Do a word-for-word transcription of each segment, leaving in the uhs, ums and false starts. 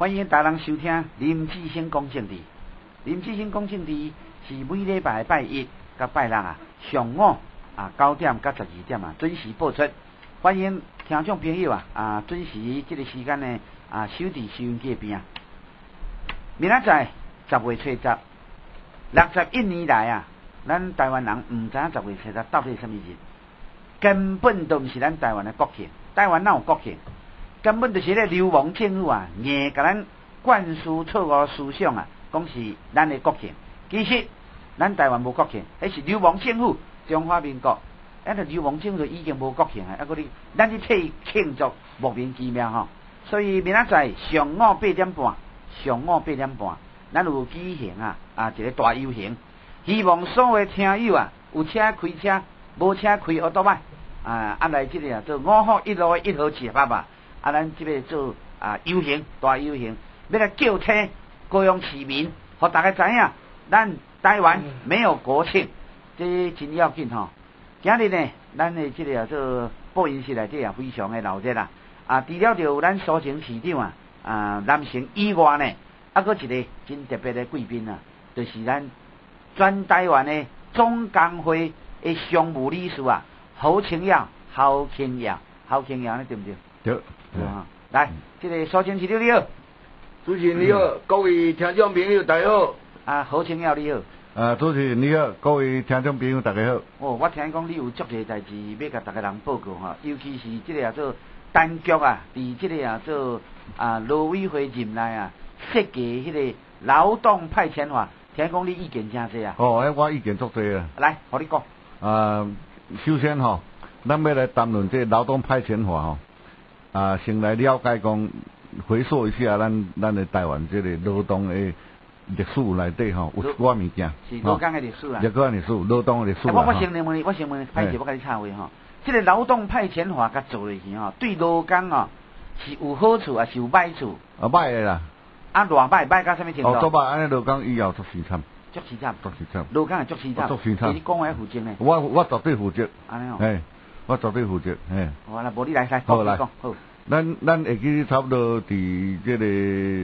欢迎大家收听林志兴讲政治。林志兴讲政治是每礼拜拜一甲拜六啊，上午啊九点甲十二点啊准时播出。欢迎听众朋友啊啊准时这个时间呢啊守伫收音机边啊。明仔载十月初十，六十一年来啊，咱台湾人唔知影十月初十到底是什么日，根本都唔是咱台湾的国庆。台湾哪有国庆？根本就是咧流氓政府啊，硬甲咱灌输错误思想啊，讲是咱的国庆。其实咱台湾无国庆，迄是流氓政府中华民国，咱个流氓政府已经无国庆啊，啊，搁你咱去替庆祝莫名其妙吼。所以明仔载上午八点半，上午八点半，咱有举行啊啊一个大游行，希望所有听友啊，有车开车，无车开奥多麦啊，啊来这里啊做五号一路一号七八吧。啊，咱即个做啊游行，大游行，要来叫车高雄市民，互大家知影，咱台湾没有国庆，这真要紧吼。今日呢，咱的即个啊做播音室内底啊非常的闹热啦。啊，除了就咱苏城市长啊啊南城以外呢，啊，搁一个真特别的贵宾啊，就是咱全台湾的总工会的常务理事啊，侯清耀，侯清耀，侯清耀，你对不对？ 对。 啊，来，这个苏清市长你好， 主持人你好，各位听众朋友大家好。 啊，侯清耀你好。 啊，主持人你好，各位听众朋友大家好。 哦，我听讲你有足个代志要甲大家人报告哈，尤其是这个啊做单局啊，伫这个啊做啊劳委会任内啊设计迄个劳动派遣法，听讲你意见真多啊。 哦，迄我意见足多啊。 来，互你讲。 啊，首先吼，咱要来谈论这劳动派遣法吼。啊，先来了解讲，回溯一下咱咱的台湾这个劳动的历史内底吼，有一寡物件。 是劳工的历史啊。 劳工的历史，劳动的历史啊。 我我先问你，我先问你，歹势我甲你插话吼。这个劳动派遣法甲做落去吼，对劳工哦是有好处啊，是有歹处。 啊，歹的啦。 啊，偌歹歹到什么程度？ 哦，做歹安尼劳工以后足凄惨。 足凄惨。 足凄惨。 劳工也足凄惨。 足凄惨。 你讲话负责呢？ 我我绝对负责。 安尼哦。 哎，我绝对负责。哎。 好啦，无你来来讲来讲好。 咱咱会记差不多伫这个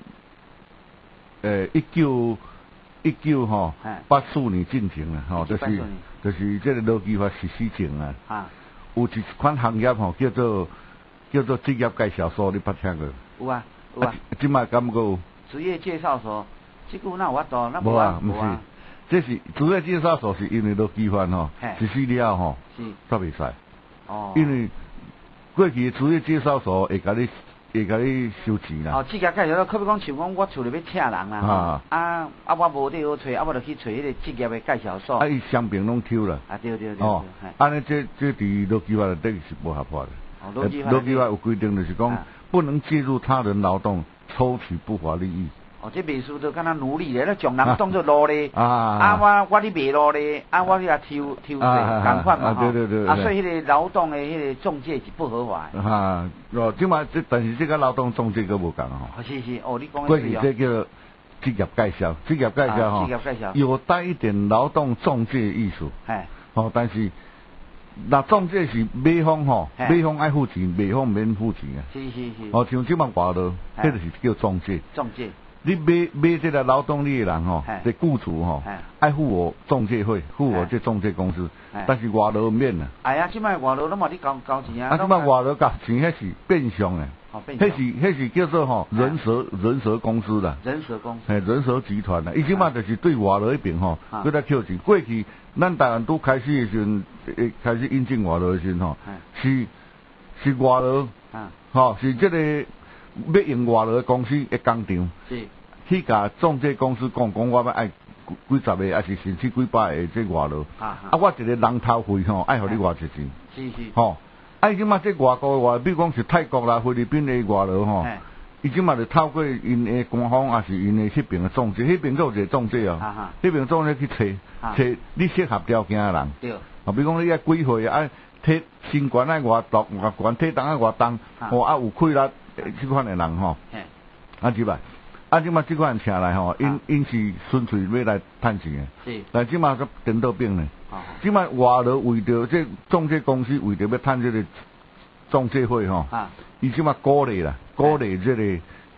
呃一九一九吼八四年进行啦，吼，就是就是这个劳基法实施前啊，啊，有一款行业吼叫做叫做职业介绍所，你捌听过？ 有啊有啊。 即卖敢有有？ 职业介绍所，这句哪有法度？那无啊，毋是，这是职业介绍所是因为劳基法吼实施了吼，是才袂使。哦。因为过去职业介绍所会甲你会甲你收钱啦。 哦，职业介绍所，可比讲像讲我厝里要请人啦，啊啊啊我无地好找，啊我就去找迄个职业的介绍所。 啊，伊商品拢抽啦。 啊对对对。 哦，安尼这这伫劳基法内底是不合法的。 哦，劳基法。 劳基法有规定，就是讲不能介入他人劳动，抽取不法利益。 哦，这秘书就敢若奴隶咧，咧将人当作奴隶。 啊啊，我我咧卖奴隶，啊我咧抽抽税，共款嘛吼。 对对对。 啊，所以迄个劳动的迄个中介是不合法的。 哈，哦，即马这但是这个劳动中介佫无共吼。 是是，哦，你讲的对哦。过去这叫职业介绍，职业介绍吼，有带一点劳动中介艺术。哎。哦，但是那中介是买方吼，买方爱付钱，卖方免付钱啊。 是是是。 哦，像即马外劳，迄就是叫中介。 中介。你买买这个劳动力的人吼，这雇主吼，爱付我中介费，付我这中介公司，但是外劳免啊。 哎呀，即摆外劳拢嘛你交交钱啊。 啊，即摆外劳交钱，迄是变相的，迄是迄是叫做吼人蛇人蛇公司啦。 人蛇公司。 嘿，人蛇集团啦，伊即摆就是对外劳迄边吼，佮来扣钱。过去咱台湾拄开始的时阵，开始引进外劳的时阵吼，是是外劳，吼是这个。要用外劳的公司的工厂，是去甲中介公司讲讲，我要爱几十个，还是甚至几百个这外劳。啊啊！我一个人头费吼，爱互你偌济钱。是是。吼，啊！即马这外国的外，比如讲是泰国啦、菲律宾的外劳吼，伊即马就透过因的官方，还是因的迄边的中介，迄边都有一个中介哦。啊哈。迄边中介去找找你适合条件的人。对。啊，比如讲你爱几岁啊？体身悬爱偌重，偌悬体重爱偌重，哦啊有气力。即款的人吼，啊即摆，啊即摆即款人请来吼，因因是纯粹要来趁钱的，是，但即摆个颠倒变呢，即摆外劳为着这中介公司为着要趁这个中介费吼，啊，伊即摆鼓励啦，鼓励这个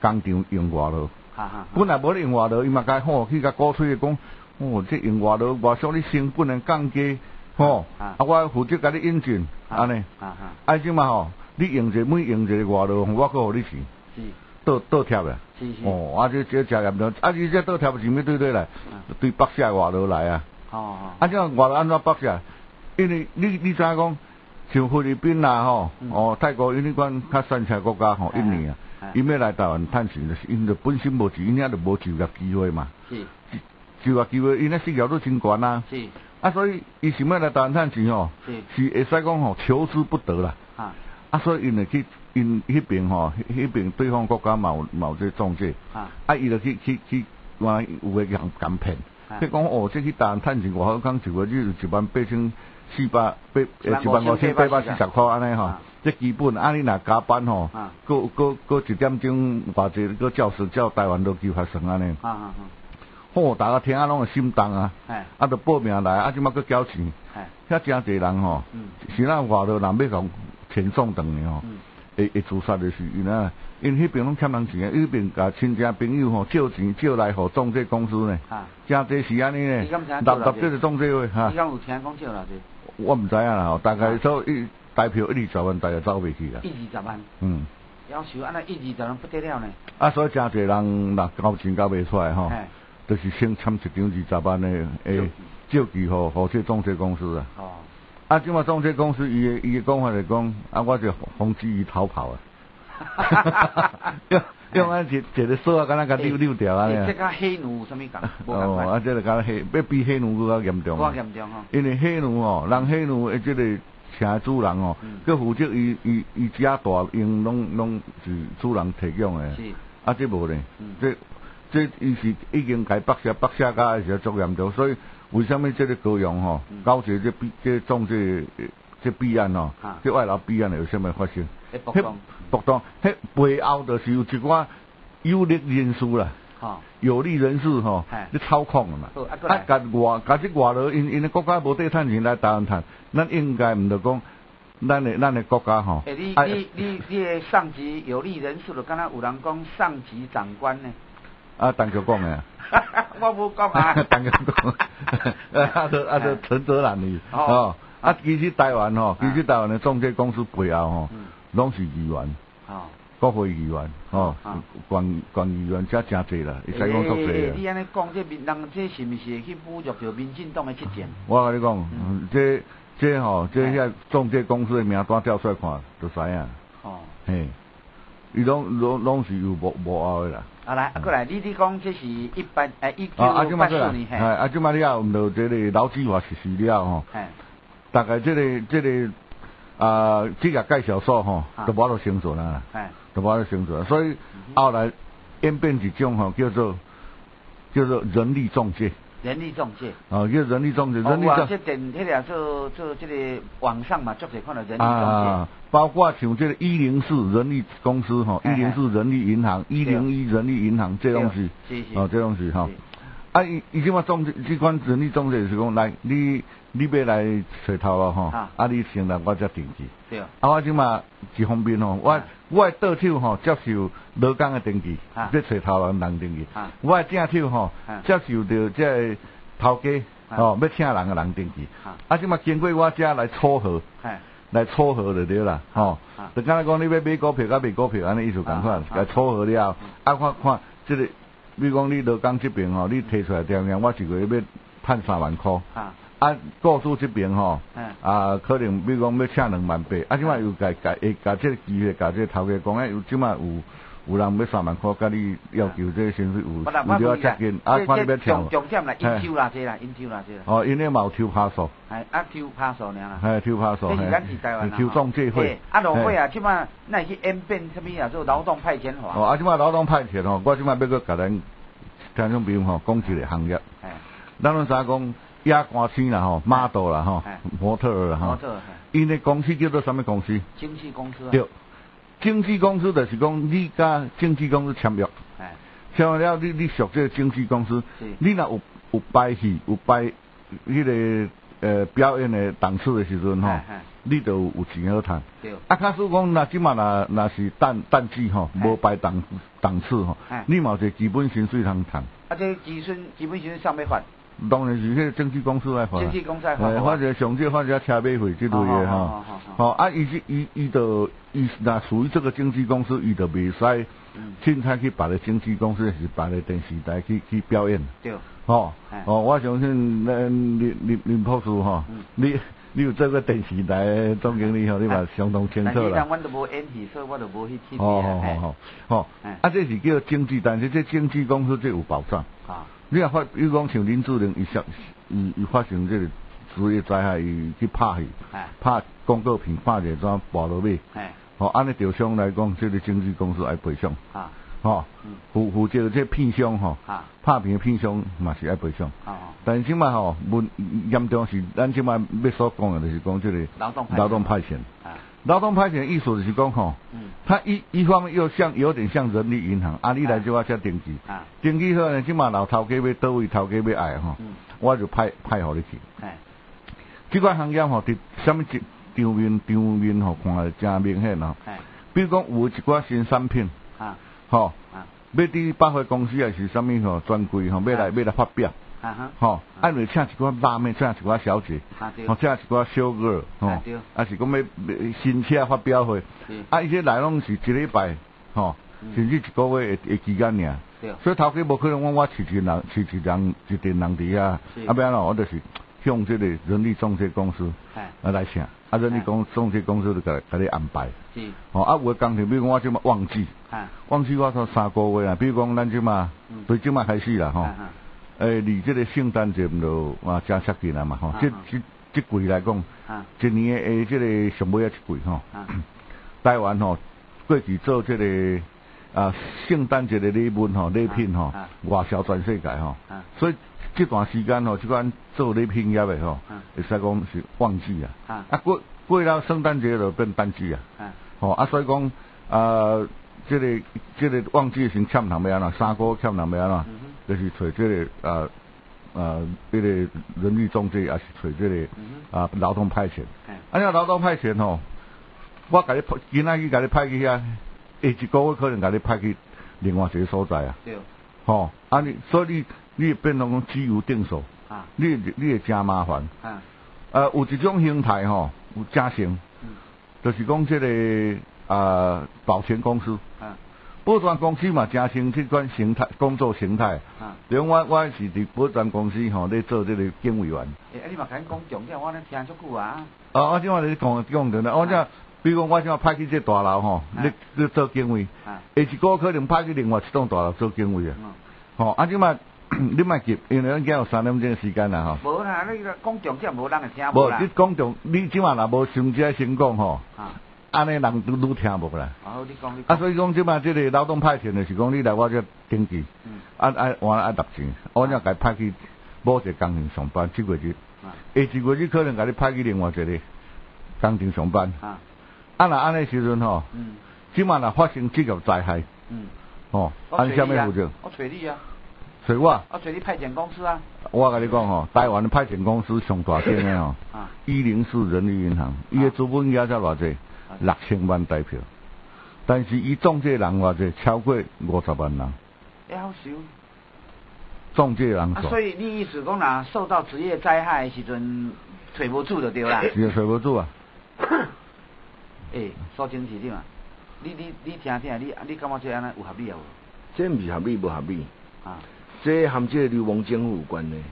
工厂用外劳。 哈哈。 本来无咧用外劳，伊嘛该吼去甲鼓吹讲，哦，这用外劳，外属你成本能降低，吼，啊，我负责甲你引进，安尼。啊哈。啊，即嘛吼，你用者每用一个外劳，我搁互你钱。是。倒倒贴啦。是是。哦，啊，这这真严重，啊，你这倒贴钱要对对来，对北下外劳来啊。哦哦。啊，这外劳安怎北下？因为你你知影讲？像菲律宾啦吼，哦，泰国因迄款较山车国家吼，印尼啊，伊要来台湾趁钱，就是因着本身无钱，因遐就无就业机会嘛。是。就业机会，因遐失业率真悬啊。是。啊，所以伊想要来台湾趁钱吼，是是会使讲吼求之不得啦。啊。啊，所以因会去因迄边吼，迄边对方国家嘛有嘛有这中介。啊。啊，伊就去去去，原有诶人敢骗，即讲哦，即去台湾趁钱，外口讲一个月就一万八千。四百八呃一万五千八百四十块安尼吼，这基本啊你若加班吼，搁搁搁一点钟偌济搁教师叫台湾都计发算安尼。好，大家听啊拢会心动啊，啊着报名来，啊即马搁缴钱，遐真侪人吼，是咱外头人要讲遣送等呢吼，会会自杀就是因啊，因迄边拢欠人钱啊，迄边甲亲戚朋友吼借钱借来互中介公司呢，真侪是安尼呢，立立即就中介位哈。你敢有听讲借偌济？我唔知影啦，大概所一台票一二十万，大概走袂去啊。一二十万。嗯。要求安尼一二十万不得了呢。啊，所以真侪人若交钱交袂出来吼，就是先签一张二十万的诶借据互互这中介公司啊。哦。啊，即马中介公司伊诶伊诶讲法来讲，啊，我就防止伊逃跑啊。哈哈哈哈用用安一一个锁啊，敢若甲溜溜掉啊。这甲黑奴有啥物共？哦，啊，这个敢若黑，要比黑奴更较严重。更严重吼。因为黑奴哦，人黑奴诶，这个请主人哦，佮负责伊伊伊家大用拢拢是主人提供诶。是。啊，这无咧，这这伊是已经甲北下北下家诶时候足严重，所以为什么这个高阳吼，搞这这比这种这这弊案哦，这外劳弊案有啥物发生？迄不当，迄背后就是有一寡有利人士啦，有利人士吼，你操控了嘛。啊，甲外甲即外劳因因的国家无地趁钱来台湾趁，咱应该毋着讲，咱的咱的国家吼。诶，你你你你的上级有利人士就敢若有人讲上级长官呢？啊，当局讲的。我无讲啊。当局讲，啊，就啊就陈泽兰哩，哦，啊，其实台湾吼，其实台湾的中介公司背后吼。拢是议员，哦，国会议员，哦，县县议员遮真济啦，会使讲足济啊。你安尼讲，这民人这是毋是会去侮辱着民进党的执政？我甲你讲，这这吼，这遐中介公司的名单调出来看，就知影。哦，嘿，伊拢拢拢是有无无后的啦。啊来，过来，你你讲这是一般诶，一九八四年嘿。啊，即马你啊，毋着这个劳基法实施了吼。嘿。大概这个这个。啊，职业介绍所吼，都无得生存啊，都无得生存，所以后来演变一种吼，叫做叫做人力中介。人力中介。哦，叫人力中介，人力中介。哦，这电迄个做做这个网上嘛，足侪看到人力中介。啊，包括像这个一零四人力公司吼，一零四人力银行，一零一人力银行这东西，哦，这东西吼。啊，伊伊即马中这款人力中介是讲来你。你要来找头路吼，啊，你先来我才登记。对。啊，我即马一方面吼，我我的倒手吼接受劳工的登记，要找头路人登记。我的正手吼接受着这头家吼要请人的人登记。啊，即马经过我遮来撮合，来撮合就对啦，吼。就敢若讲你要买股票，甲卖股票安尼意思共款，来撮合了，啊，看看这个，比如讲你劳工这边吼，你提出来条件，我一个月要趁三万块。啊，雇主这边吼，啊，可能比如讲要请两万八，啊，即摆又甲甲会甲这个机会，甲这个头家讲，哎，有即摆有有人要三万块，甲你要求这个薪水有有要接近，啊，看你要跳。重重点啦，应酬啦，这啦，应酬啦，这啦。哦，因为嘛有抽趴数。系啊，抽趴数尔啦。系抽趴数。这是咱是台湾啦。抽中介费。啊，劳费啊，即摆那去演变什么啊？做劳动派遣法。哦，啊，即摆劳动派遣吼，我即摆要搁甲咱听众朋友吼讲一个行业。系。咱拢知讲。亚冠星啦吼，model 啦吼，模特儿啦吼，因的公司叫做什么公司？经纪公司。对，经纪公司就是讲你甲经纪公司签约，签完了你你属这个经纪公司，你若有有拍戏有拍迄个呃表演的档次的时阵吼，你就有有钱好赚。 对。 啊，假使讲若即马若若是淡淡季吼，无排档档次吼，你嘛有一个基本薪水通赚。 啊，这基本基本薪水上要发？ 当然是迄个经纪公司来发。 经纪公司来发。诶， 或者上少或者车马费之类的吼。吼，啊，伊是伊伊就伊若属于这个经纪公司，伊就袂使凊彩去别个经纪公司是别个电视台去去表演。 对。 吼，哦，我相信咱林林林博士吼，你你有做过电视台总经理吼，你嘛相当清楚啦。 但是，阮都无演戏，所以我就无去去。 哦哦哦哦，吼，啊，这是叫经纪，但是这经纪公司这有保障。啊。你若发，比如讲像林志玲，伊上伊伊发生这个职业灾害，伊去拍戏，拍广告片，拍一桩跋落尾，吼，按你条商来讲，这个经纪公司爱赔偿，吼，负负责这片商吼，拍片片商嘛是爱赔偿，但是即摆吼，问严重是咱即摆要所讲的，就是讲这个劳动派遣。劳动派遣意思就是讲吼，他一一方面又像有点像人力银行，啊，你来就我才登记，登记好呢，即马老头家要倒位，头家要爱吼，我就派派互你去。这款行业吼，伫什么场面场面吼，看来真明显吼。比如讲有一寡新产品，吼，要伫百货公司还是什么吼专柜吼，要来要来发表。吼，啊，就请一寡辣妹，请一寡小姐，吼，请一寡小哥，吼，啊是讲要新车发表会，啊，伊些来拢是一礼拜，吼，甚至一个月的期间尔，所以头家无可能讲我饲一人，饲一人一定人伫遐，啊，要安怎，我就是向这个人力中介公司啊来请，啊，人力公中介公司就甲甲你安排，吼，啊，有诶工程，比如讲我即马旺季，旺季我说三个月啊，比如讲咱即马，对即马开始啦，吼。诶，离这个圣诞节就啊真接近啦嘛吼，这这这季来讲，一年诶这个上尾啊一季吼，台湾吼过去做这个啊圣诞节的礼物吼礼品吼，外销全世界吼，所以这段时间吼，这款做礼品业的吼，会使讲是旺季啊，啊过过了圣诞节就变淡季啊，吼啊所以讲啊。这个这个旺季先欠人要安怎，三个月欠人要安怎，就是找这个啊啊这个人力中介，也是找这个啊劳动派遣。啊，你劳动派遣吼，我甲你今仔日甲你派去遐，下一个月可能甲你派去另外一个所在啊。对。吼，啊你所以你你变成讲自由定数，啊，你你会真麻烦。啊。呃，有一种形态吼，有真成，就是讲这个。啊，保全公司，啊，保全公司嘛，真成这款形态工作形态。啊，比如我我是伫保全公司吼，咧做这个警卫员。 诶、欸，你嘛甲讲重点，我咧听足久啊。 哦，我即马咧讲讲着啦，我即比如讲我即马派去这大楼吼，咧咧做警卫。啊，下一个可能派去另外一栋大楼做警卫啊。嗯。吼，啊，即马你莫急，因为咱今有三点钟时间啦吼。 无啦，你讲重点无人会听无啦。无，你讲重，你即马若无上这先讲吼。啊。安尼人都愈听无啦。 哦，你讲你啊，所以讲即摆即个劳动派遣就是讲你来我这登记，嗯，啊啊换啊纳钱，我才甲派去某一个工程上班，即个日，啊，下一个日可能甲你派去另外一个工程上班，啊，啊若安尼时阵吼，嗯，即摆若发生职业灾害，嗯，吼，按什么负责？ 我找你啊。 找我？ 我找你派遣公司啊。 我甲你讲吼，台湾的派遣公司上大间的吼，啊，一零四人力银行，伊的资本额才偌济？六千万台票，但是伊中介人偌济超过五十万人。 也好少。 中介人数、啊。所以你意思讲，若受到职业灾害的时阵，找无住就对啦。 是啊，找无住啊。 诶、欸，说清楚点啊！你你你听听，你你感觉这安尼有合理无？ 这毋是合理，无合理。啊。这含这流氓政府有关的。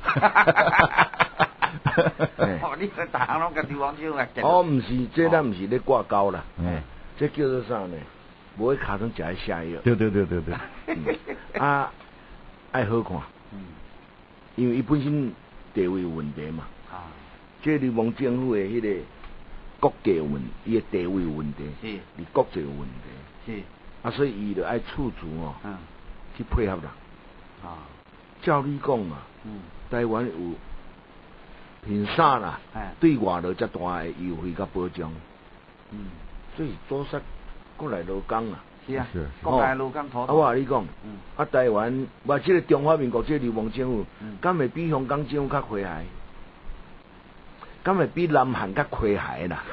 哦，你这大行拢甲流氓政府来讲。 哦，毋是，这咱毋是咧挂钩啦。嗯。这叫做啥呢？无去卡通食下药。 对对对对对。 嗯、啊，爱好看。嗯。因为伊本身地位有问题嘛。啊。这流氓政府的迄个国家有问，伊的地位有问题。是。伊国际有问题。是。啊，所以伊就爱处处哦。嗯。去配合人。啊。照你讲嘛。嗯。台湾有。凭啥啦？对外头遮大的优惠甲保障，嗯，所以多煞国内劳工啊， 是啊，是国内劳工头。 啊，我甲你讲，嗯，啊，台湾，我即个中华民国即个流氓政府，嗯，敢会比香港政府较和谐？ 敢会比南韩较亏害啦？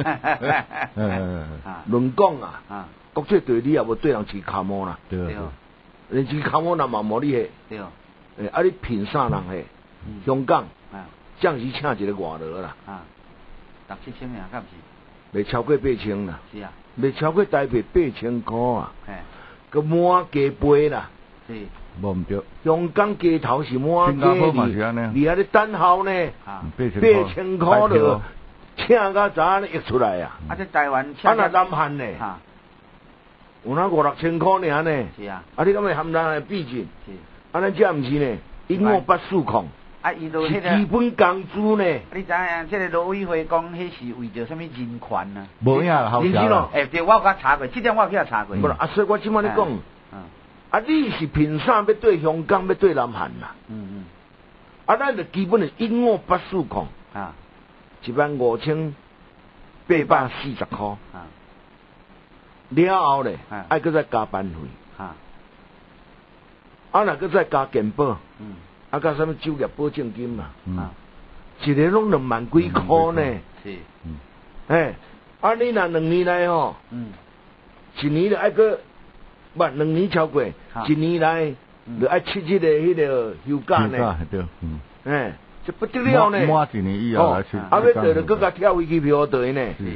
论讲啊，国际队你也无对人饲卡毛啦， 对对， 人饲卡毛那嘛无你嘿， 对， 诶，啊你凭啥人嘿？香港，暂时请一个外劳啦， 啊，六七千呀，敢毋是？ 未超过八千啦， 是啊， 未超过台币八千箍啊， 嘿， 个满加倍啦， 是， 无毋对， 香港街头是满加二，你还咧等候呢， 啊， 八千箍了，请到早咧溢出来啊， 啊，这台湾， 啊那南韩呢， 啊， 有那五六千箍尔呢， 是啊， 啊你敢会含咱比尽？ 是， 啊咱这毋是呢，因我不数控。 啊，伊都迄个基本工资呢？ 你知影，这个劳委会讲，迄是为着什么人权啊？ 无影啦，好笑啦。 诶，对，我有甲查过，这点我有去查查过。 无啦，啊，所以我即摆咧讲，啊，你是凭啥要对香港，要对南韩啦？ 嗯嗯。 啊，咱就基本是因我不数控啊，一万五千八百四十箍啊。了后咧，爱搁再加班费啊，啊，若搁再加健保。嗯。啊，甲什么就业保证金嘛，啊，一个拢两万几箍呢， 是，嗯， 哎，啊，你若两年来吼，嗯，一年就爱个，不，两年超过，一年来就爱七日的迄个休假呢， 对，嗯， 哎，这不得了呢， 满一年以后来去， 啊，要得就搁甲跳飞机票倒呢， 是是，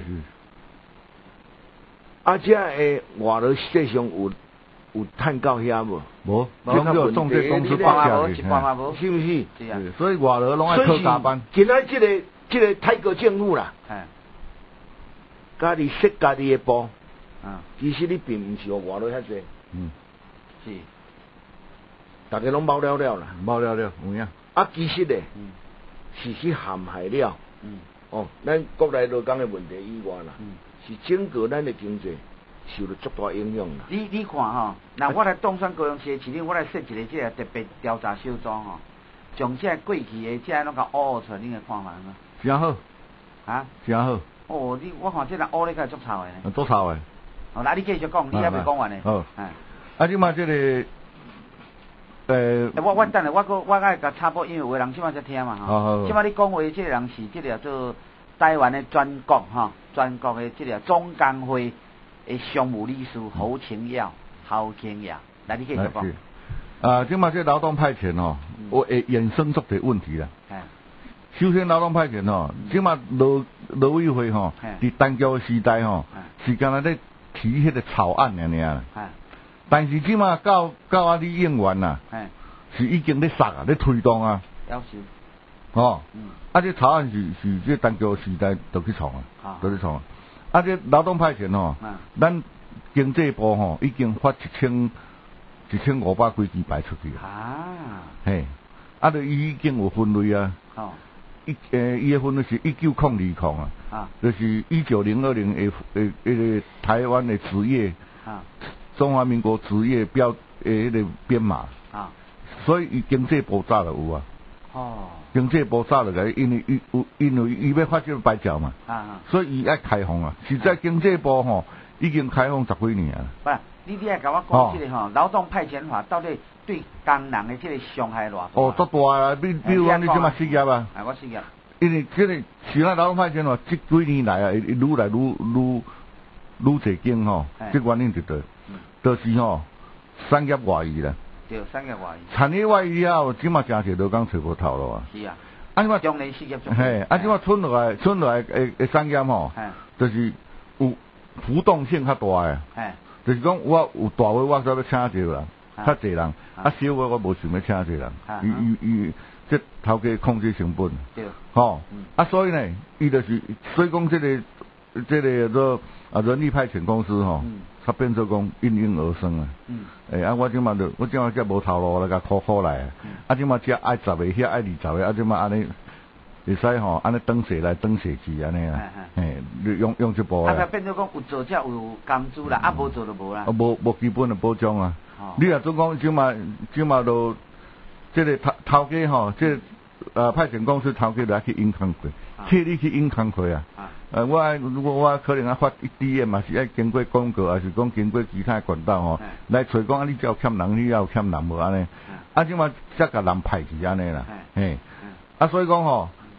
啊，这诶外劳实际上有。有趁到遐无？ 无，这个中介公司报价的， 是不是？ 是啊。 所以外劳拢爱靠加班。 现在这个这个泰国政府啦， 哎， 家己设家己的部， 啊， 其实你并唔是有外劳遐济， 嗯， 是， 大家拢包了了啦， 包了了，有影。 啊，其实咧， 嗯， 是去陷害了， 嗯， 哦，咱国内劳工的问题以外啦， 嗯， 是整个咱的经济。受了足大影响啦！ 你你看吼，那我来东山高雄市的市长，我来设一个这个特别调查小组吼，将这过去的这拢甲挖出来，你个看法呢？ 真好，啊，真好。 哦，你我看这人挖咧个足臭的呢。 足臭的。 哦，那你继续讲，你还未讲完呢。 好。哎。啊，即马这个，呃。 我我等下，我个我爱甲插播，因为有个人即马在听嘛吼。即马你讲话这个人是这个做台湾的全国哈，全国的这个总工会。诶，商务理事侯清耀，侯清耀，来你继续讲。 啊，即嘛这劳动派遣哦，我会衍生出的问题啦。首先，劳动派遣哦，即嘛劳劳委会吼，伫单交时代吼，是干那咧提迄个草案尔尔啦。但是即嘛到到啊，你用完啦，是已經咧殺啊，咧推動啊。 要求。 哦。嗯。啊，這草案是是這單交時代就去創啊，就去創啊。啊！這勞動派遣吼，咱經濟部吼已經發一千一千五百幾支牌出去啊！嘿，啊！著伊已經有分類啊。哦。一誒，伊誒分類是一九空二空啊。啊。就是一九零二年誒誒迄個台灣誒職業啊，中華民國職業標誒迄個編碼啊。所以伊經濟部早就有啊。哦。經濟部早就個，因為伊有因為伊要發這個牌照嘛，啊、所以伊愛開放啊。實在經濟部吼已經開放十幾年啊。不是， 你你愛甲我講這個吼，勞動派遣法到底對工人的這個傷害偌大？ 哦，足大啊！比比如講你即馬失業啊， 係我失業。 因為這個是咱勞動派遣法這幾年來啊，愈來愈愈愈濟間吼，這原因就對，就是吼產業外移啦。 對，產業外移。 產業外移啊，即馬真濟勞工找無頭路啊。 是啊。啊，即馬將來失業中。 嘿，啊，即馬村落來村落來誒誒產業吼，就是有浮動性較大誒。嘿。就是講我有大位我才要請一個人，較濟人，啊小位我無想要請一個人，伊伊伊即頭家控制成本。對。吼。啊，所以呢，伊就是所以講即個即個做啊人力派遣公司吼。它變做講應運而生啊！誒、嗯欸、啊！我即馬就我即馬只無頭路，來甲苦苦來啊！嗯、啊！即馬只愛十個，遐愛二十個，啊！即馬安尼會使吼，安尼轉勢來轉勢去安尼啊！誒，用用一步啊！ 啊！變做講有做才有工資啦，啊無做就無啦。啊無無基本的保障啊！哦、你若總講即馬即馬都即個頭頭家吼，即呃派遣公司頭家來去引工過，替你去引工過啊！呃，我愛如果我可能啊發一 D M 嘛，是愛經過廣告，還是講經過其他管道吼，來找講啊，你只有欠人，你有欠人無安尼，啊，即馬則甲人派去安尼啦，嘿，啊，所以講吼，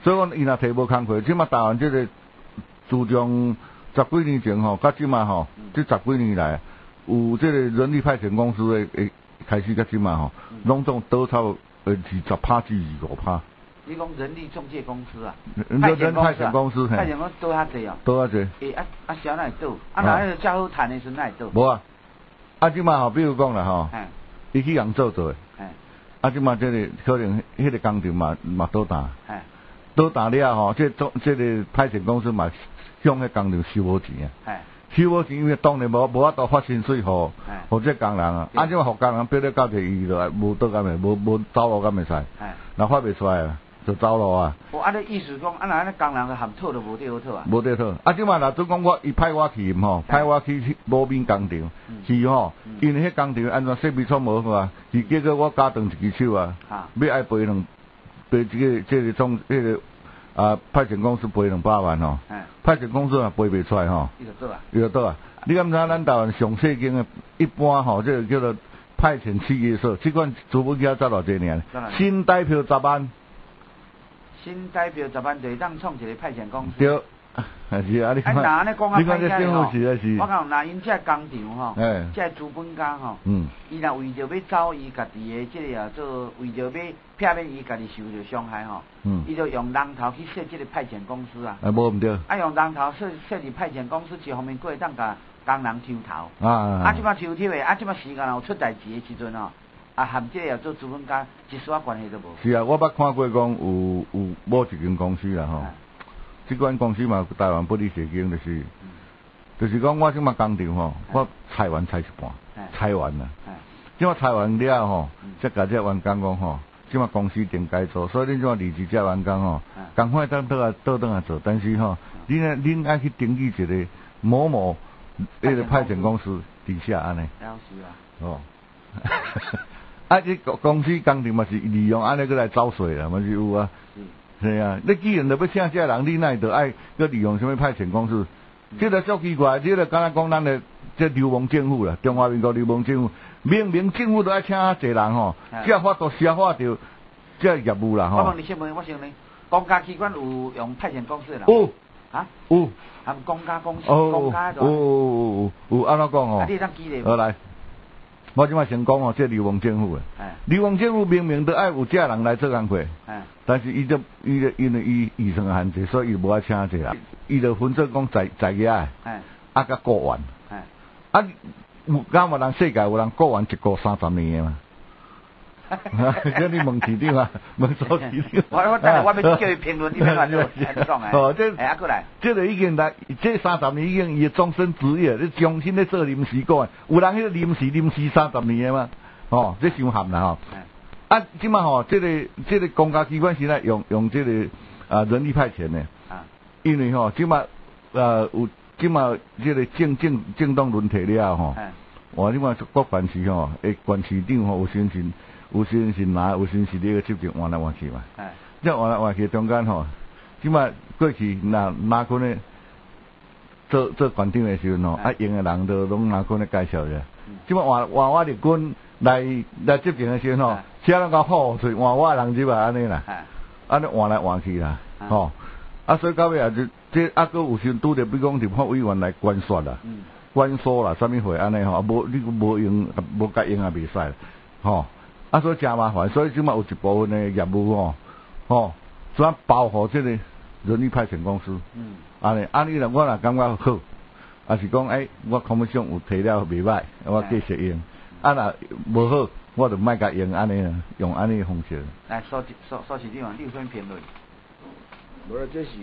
所以讲伊若摕无工课，即马台湾即个自从十几年前吼，到即马吼，即十几年来，有即个人力派遣公司诶诶开始到即马吼，拢总倒超呃二十趴至二五趴。 你讲人力中介公司啊？ 派遣派遣公司， 派遣公司倒遐济哦。 倒遐济。 诶啊啊，啥哪会倒？啊，若迄个较好趁诶时哪会倒？ 无啊，啊即马吼，比如讲啦吼，伊去人做做诶，啊即马即个可能迄个工程嘛嘛倒单，倒单了吼，即种即个派遣公司嘛向迄工程收无钱啊。收无钱，因为当然无无法度发薪水互互这工人啊，啊即马互工人逼咧到地伊就无倒干袂，无无走路干袂使，若发袂出来啊。就走路啊！ 哦，啊，你意思讲，啊，那安尼工人含讨都无地好讨啊？ 无地讨。啊，即马若做讲我伊派我去吼，派我去无面工程去吼，因为迄工程安怎设备错无好啊，是结果我加断一只手啊，要爱赔两赔这个这个种迄个啊派遣公司赔两百万吼，派遣公司也赔袂出来吼，伊就倒啊，伊就倒啊。你敢知咱台湾上世间诶，一般吼，这个叫做派遣企业所，即款资本家才偌济年，新台票十万。 新代表十万就当创一个派遣公司。 对，是啊，你看， 啊，那讲啊， 你看这政府是啊是。 我讲，那因这工厂吼，这资本家吼，伊若为着要走伊家己的这个啊，做为着要避免伊家己受到伤害吼，伊就用人头去设这个派遣公司啊。 啊，无毋对。 啊，用人头设设立派遣公司，一方面过会当甲工人抽头。 啊啊。啊，即摆抽抽的，啊，即摆时间有出代志的时阵吼。啊，含这个做资本家一丝关系都无。 是啊，我捌看过讲有有某一间公司啦吼，即款公司嘛，台湾不离社经就是，就是讲我即马工厂吼，我裁员裁一半，裁员啦。即马裁员了吼，才甲这员工讲吼，即马公司定该做，所以恁即马离职这员工吼，赶快当倒来倒转来做，但是吼，恁呢恁爱去登记一个某某迄个派遣公司底下安尼。 了是啊。 哦。啊！这公司工程嘛是利用安尼过来走税啦，嘛是有啊。是啊，你既然著要请这人，你哪会著爱搁利用什么派遣公司？这个足奇怪，这个敢若讲咱的这流氓政府啦，中华民国流氓政府，明明政府都爱请啊济人吼，才法度消化掉这业务啦吼。 我问你先问，我先问，公家机关有用派遣公司啦？ 有啊？ 有。 含公家公司，公家的。有有有有，安怎讲哦？ 啊，你当记咧？ 好来。我即摆先讲哦，这流氓政府诶，流氓政府明明都爱有这人来做工课，但是伊就伊就因为伊预算限制，所以伊无爱请这人，伊就分做讲在在业诶，啊甲雇员，啊有敢有人世界有人雇员一个三十年诶嘛？叫你问市长啊，问所市长。 我我等下我要叫伊评论，你评论就讲诶。哦，这哎，过来， 这个已经来，这三十年已经伊终身职业，你终身咧做临时工，有人迄个临时临时三十年诶嘛？哦，这伤含啦吼。啊，即马吼，这个这个公家机关是咧用用这个啊人力派遣诶。啊。因为吼，即马呃有即马这个政政政党轮替了吼。哎。哇，即马各县市吼，诶，县市长吼有先前。有时是拿，有时是你个执政换来换去嘛。哎，即换来换去中间吼，即马过去拿拿坤咧做做县长的时阵吼，啊用的人都拢拿坤咧介绍者。即马换换我入军来来执政的时阵吼，其他人讲好，所以换我人即嘛安尼啦。安尼换来换去啦，吼。啊，所以到尾啊，就这啊个有时拄着比讲立法委员来关说啦，关说啦，啥物货安尼吼，无你无用，无甲用也袂使，吼。啊，所以真麻烦，所以即马有一部分的业务吼，吼，怎包括这个人力派遣公司，嗯，安尼，安尼啦，我若感觉好，啊是讲，诶，我空本上有摕了袂歹，我继续用，啊若无好，我就莫甲用安尼啦，用安尼方式。 来，所所所市长，你有啥评论？ 无啦，这是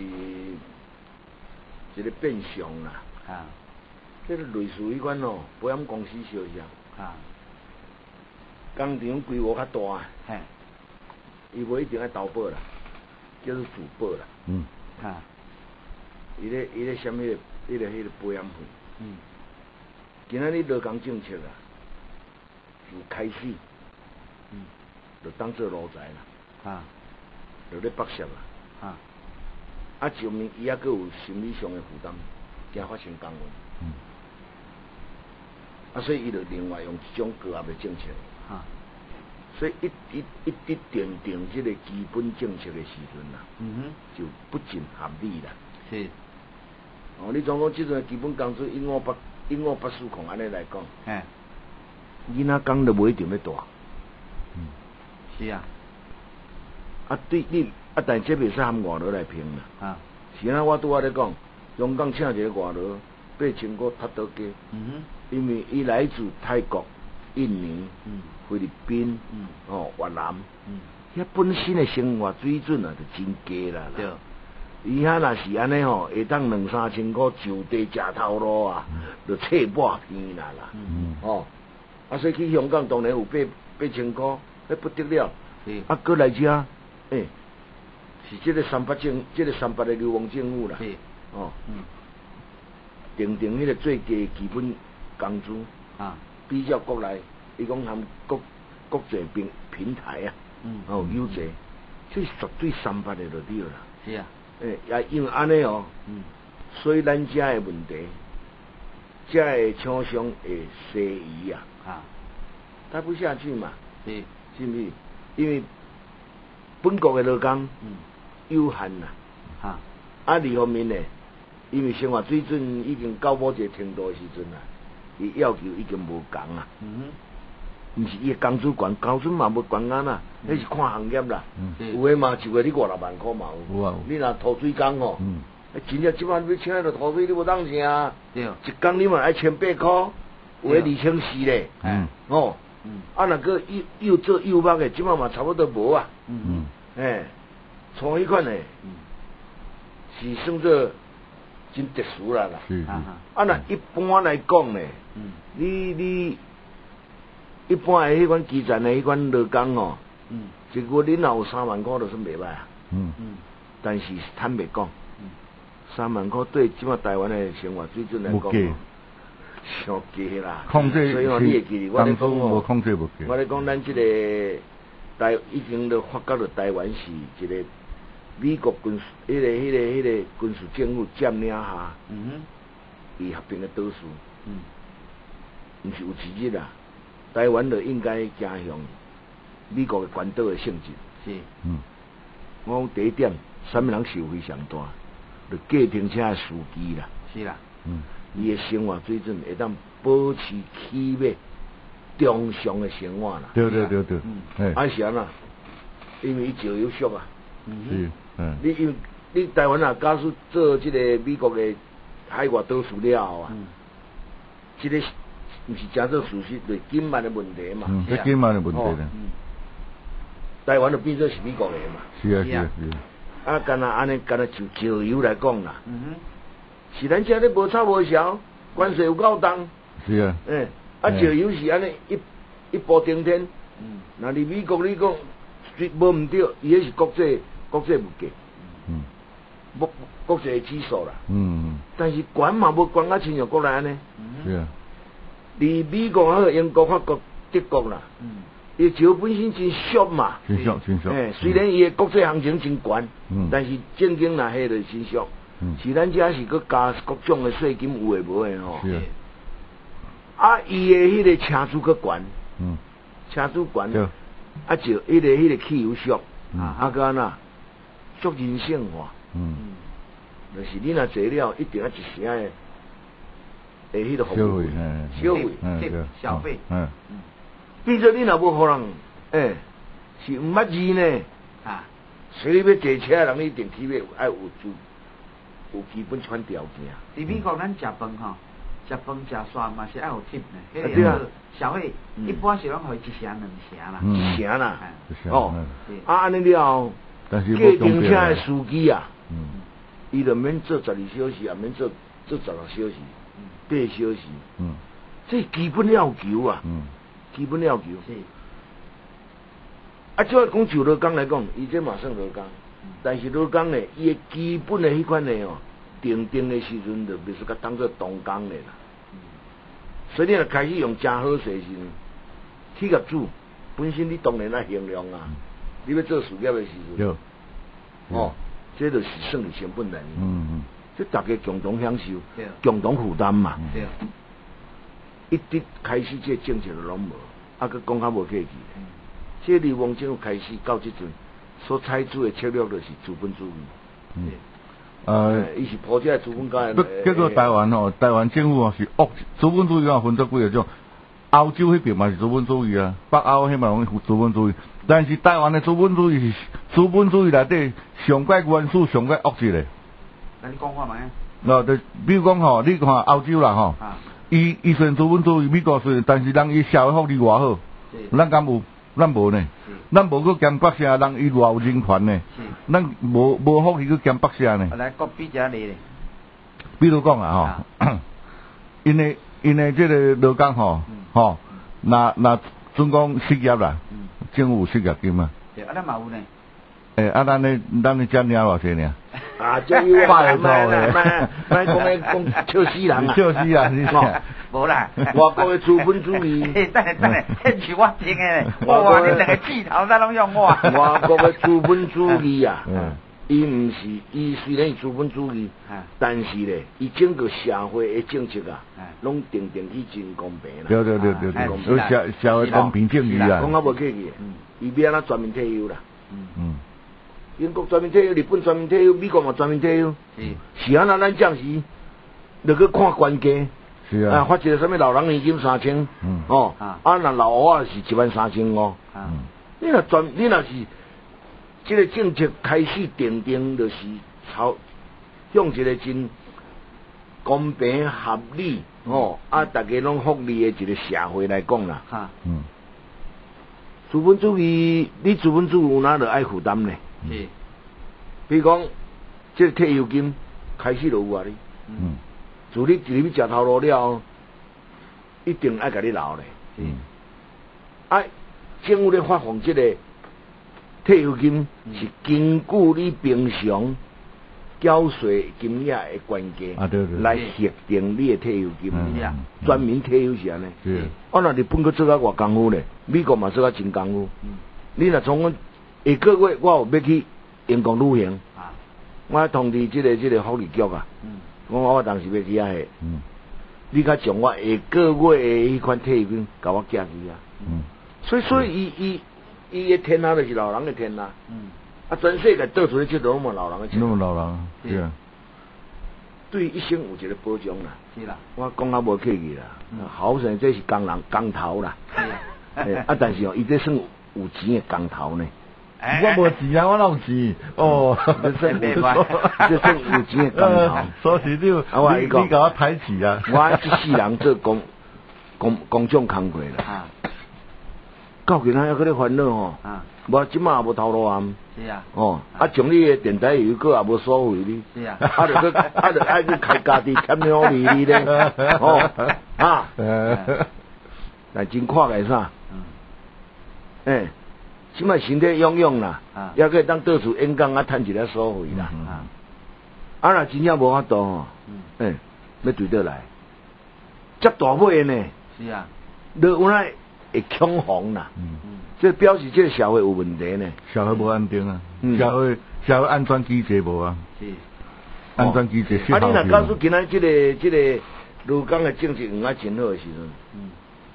一个变相啦，啊，这个类似于款哦，保险公司小一样，啊。工厂规模较大，嘿，伊无一定爱投保啦，叫做自保啦。嗯，哈，伊咧伊咧什么？伊咧迄个保险费。嗯，今仔日劳工政策啊，就开始，嗯，就当做路财啦，啊，就咧剥削啦，啊，啊，上面伊还佫有心理上的负担，惊发生公案。嗯，啊，所以伊就另外用一种高压的政策。啊， 所以一一一直定定这个基本政策的时阵啊，嗯哼，就不尽合理啦。 是。 哦，你总讲这阵基本工资一五八一五八四控安尼来讲， 哎， 囡仔工都无一定要大。 嗯，是啊。 啊，对你啊，但这袂使含外劳来拼啦。 啊， 是啊，我拄仔咧讲，香港请一个外劳八千块踢倒价。嗯哼。因为伊来自泰国、印尼、嗯、菲律宾、嗯、哦越南，嗯，遐本身的生活水准啊，就真低啦。对。伊遐若是安尼吼，会当两三千块就地食头路啊，就切半片啦啦。嗯。哦，啊，所以去香港当然有八八千块，迄不得了。是。啊，过来遮，诶、欸，是即个三八政，即、这个三八的流亡政府啦。是。哦。嗯。定定迄个最低基本工资啊，比较国内，伊讲含国国际平平台啊，嗯，哦优势，这绝对三八的就对啦。是啊。诶，也因为安尼哦，嗯，所以咱遮的问题，遮的厂商会西移啊，啊，待不下去嘛，是，是不是？因为本国的劳工，嗯，有限啦，哈，啊，二方面呢，因为生活水准已经到某一个程度的时阵啊，伊要求已经无共啊，嗯哼，毋是伊的工资悬，工资嘛无悬啊啦，迄是看行业啦，嗯，有诶嘛一个月你五六万块嘛有，有啊，你若拖水工吼，嗯，真正即摆要请迄个拖水你无当请啊，对，一工你嘛爱千八块，有诶二千四咧，嗯，哦，嗯，啊若个又又做又目诶，即摆嘛差不多无啊，嗯嗯，诶，像迄款诶，嗯，是算做真特殊啦啦，是，啊啊，若一般来讲咧，嗯，你你。一般诶，迄款基层诶，迄款劳工哦，嗯，一个月你若有三万块，就算袂歹啊。嗯嗯。但是坦白讲，嗯，三万块对即摆台湾诶生活水准来讲，上低啦。控制所以哦，你会记，我咧讲哦，控制无低。我咧讲，咱即个台已经都发觉了，台湾是一个美国军事，迄、那个、迄、那个、迄、那个军事政府占领下，嗯哼，伊合并诶岛屿，嗯，毋是有一日啊。台湾就应该走向美国的关岛的性质。是。嗯。我讲第一点，什么人受非常大，就计程车的司机啦。是啦。嗯。伊的生活水准会当保持起码中上的生活啦。对对对对。嗯。啊是安啦，因为伊石油俗啊。嗯是。嗯。你因你台湾啊，假使做这个美国的海外岛屿了后啊，嗯，这个。毋是真做事实，就是金万的问题嘛。嗯，这金万的问题咧。嗯。台湾就变做是美国的嘛。是啊是啊是啊。啊，干那安尼，干那就石油来讲啦。嗯哼。是咱遮咧无吵无吵，关税有够重。是啊。诶、欸，啊石油是安尼一一步登天。嗯。那你美国你讲，无毋对，伊迄是国际国际物价。嗯。国国际指数啦。嗯。但是管嘛无管啊，亲像国内安尼。嗯。是啊。离美国好，英国、法国、德国啦，嗯，伊石油本身真俗嘛，真俗真俗。诶、欸，虽然伊的国际行情真悬，嗯，但是正经若迄就真俗。嗯，是咱遮是搁加各种的税金有诶无诶吼。是啊。啊，伊的迄个车资搁悬，嗯，车资悬，对，啊就迄、那个迄、那个汽油俗，嗯、啊个安那，足人性化，嗯，就是你若坐了，一定要一声诶。诶，迄个服务费，消费，消费，嗯，变做你若无互人，诶，是毋捌字呢，啊，所以要坐车人一定起码爱有住，有基本穿条件。伫美国咱食饭吼，食饭食煞嘛是爱有贴呢，迄个消费一般是拢互一成两成啦，一成啦，哦，啊安尼了后，计程车的司机啊，嗯，伊就免做十二小时，也免做做十六小时。八小时，嗯，这基本要求啊，嗯，基本要求是。啊，即讲就劳工来讲，伊这嘛算劳工，嗯、但是劳工呢，伊的基本的迄款呢哦，定定的时阵就必须甲当做动工的啦。嗯、所以你若开始用真好势时阵，企业主本身你当然爱衡量啊，嗯、你要做事业的时阵，哦，这就是算是成本来。嗯嗯。这大家共同享受，共同负担嘛。对，一直开始这政策就拢无，啊，佮讲较无客气。 这流亡政府开始到即阵所采取的策略就是资本主义。 嗯。呃， 伊是抱这资本家。 叫做台湾吼，台湾政府哦是恶资本主义啊，分做几个种。欧洲迄边嘛是资本主义啊，北欧迄嘛拢资本主义，但是台湾的资本主义是资本主义内底上界原始、上界恶质的。 那你讲看卖？ 喏，就比如讲吼，你看欧洲啦吼，伊伊虽然资本主义，美国虽然，但是人伊社会福利偌好，咱敢有？咱无呢，咱无去兼北社，人伊偌有人权呢，咱无无福利去兼北社呢。 来，国比遮例咧。 比如讲啊吼，因为因为这个劳工吼，吼，那那总讲失业啦，政府失业金嘛。 对，啊，咱嘛有呢。 诶，啊，咱呢，咱呢，只领偌济呢？ 啊，这有拜托诶，卖卖讲诶讲笑死人啊！ 笑死人，你讲。 无啦， 外国诶资本主义。 嘿，等下等下，迄是我听诶。哇，你两个字头咱拢用我。 外国诶资本主义啊，伊毋是，伊虽然是资本主义，但是咧，伊整个社会诶政策啊，拢定定去真公平啦。 对对对对对，社社会公平正义啊。 讲啊无客气，伊要安怎全面退休啦？ 嗯。 英国全面退休，日本全面退休，美国嘛全面退休。是。是安那咱暂时，著去看关键。 是啊。 啊，发一个什么老人年金三千。嗯。哦。啊。啊，那老乌啊是一万三千五。嗯。你若全，你若是，这个政策开始定定，就是朝向一个真公平合理，哦，啊，大家拢福利的一个社会来讲啦。哈。嗯。资本主义，你资本主义有哪着爱负担呢？是，比如讲，这个退休金开始就有啊你，嗯，自你自你食头路了，一定爱甲你留咧，嗯，啊，政府咧发放这个退休金是根据你平常缴税金额的关键啊，对对， 来核定你的退休金，嗯，专门退休是安尼， 是， 啊，那日本佮做啊偌功夫咧，美国嘛做啊真功夫，嗯，你若从阮。下个月我有要去员工旅行，啊、我通知这个这个福利局啊，嗯、我我当时要去遐下，嗯、你甲将我下个月的迄款退休金，甲我寄去啊。嗯、所以所以伊伊伊的天下就是老人的天下，嗯、啊全世界到处咧，即都么老人的天下。 那么老人，是啊。 对一生有一个保障啦。 是啦。 我讲啊无客气啦，嗯、好生这是工人工头啦。是啊。啊，但是哦，伊这算有有钱的工头呢。 我无钱啊，我哪有钱？哦， 这算这算有钱的工头。 所以你你你甲我抬起啊！ 我一世人做工工工种工过啦。到今仔还搁咧烦恼吼。我即马也无头路啊。 是啊。哦， 啊，从你的电台有个也无收回你。是啊。啊，就去啊，就爱去开家己添鸟米哩咧。哦，啊。但真看个啥？嗯。诶。即摆身体养养啦，也可以当到处演讲啊，趁一个所费啦。啊，若真正无法度吼，诶，要对倒来，接大尾呢。是啊，你有哪会恐慌啦？嗯嗯，这表示这个社会有问题呢。 社会无安定啊，社会社会安全机制无啊。是，安全机制失效。 啊，你若告诉今仔这个这个卢港的政策用啊真好的时阵。嗯。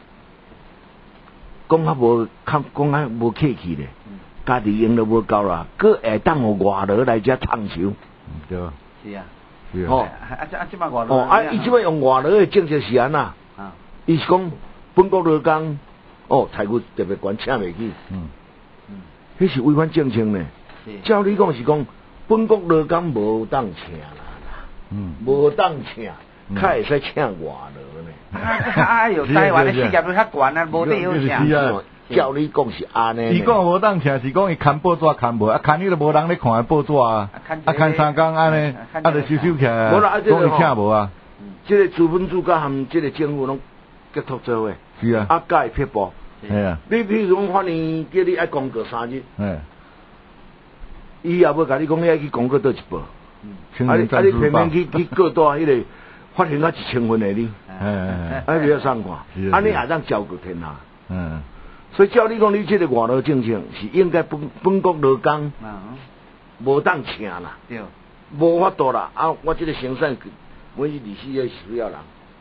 讲较无，较讲较无客气咧，家己用都无够啦，佮会当互外劳来遮创收。 对。 是啊。 是啊。 哦， 啊啊即摆外劳。 哦，啊，伊即摆用外劳的政策是安那？啊。伊是讲本国劳工，哦，财务特别悬，请袂起。嗯。嗯。迄是违反政策呢。是。照理讲是讲本国劳工无当请啦。嗯。无当请。较会使请外劳呢？ 啊，有台湾的事业都较悬啊，无得有请。 照你讲是安尼。 伊讲无当请，是讲伊看报纸看无，啊看伊都无人咧看报纸啊，啊看三工安尼，啊就收收起来。无啦，啊这个吼，请无啊。 这个资本主甲含这个政府拢结托做伙。 是啊。 啊，甲会撇步。 系啊。 你譬如讲，反正叫你爱工作三日。哎。伊也无甲你讲，你爱去工作倒一步。嗯。啊你啊你偏偏去去过大迄个。发现啊一千分的你，哎哎，比较爽快，安尼也当照顾天下。嗯，所以照你讲，你这个外劳政策是应该本本国劳工，无当请啦，对，无法度啦。啊，我这个生产，我是二四个需要人，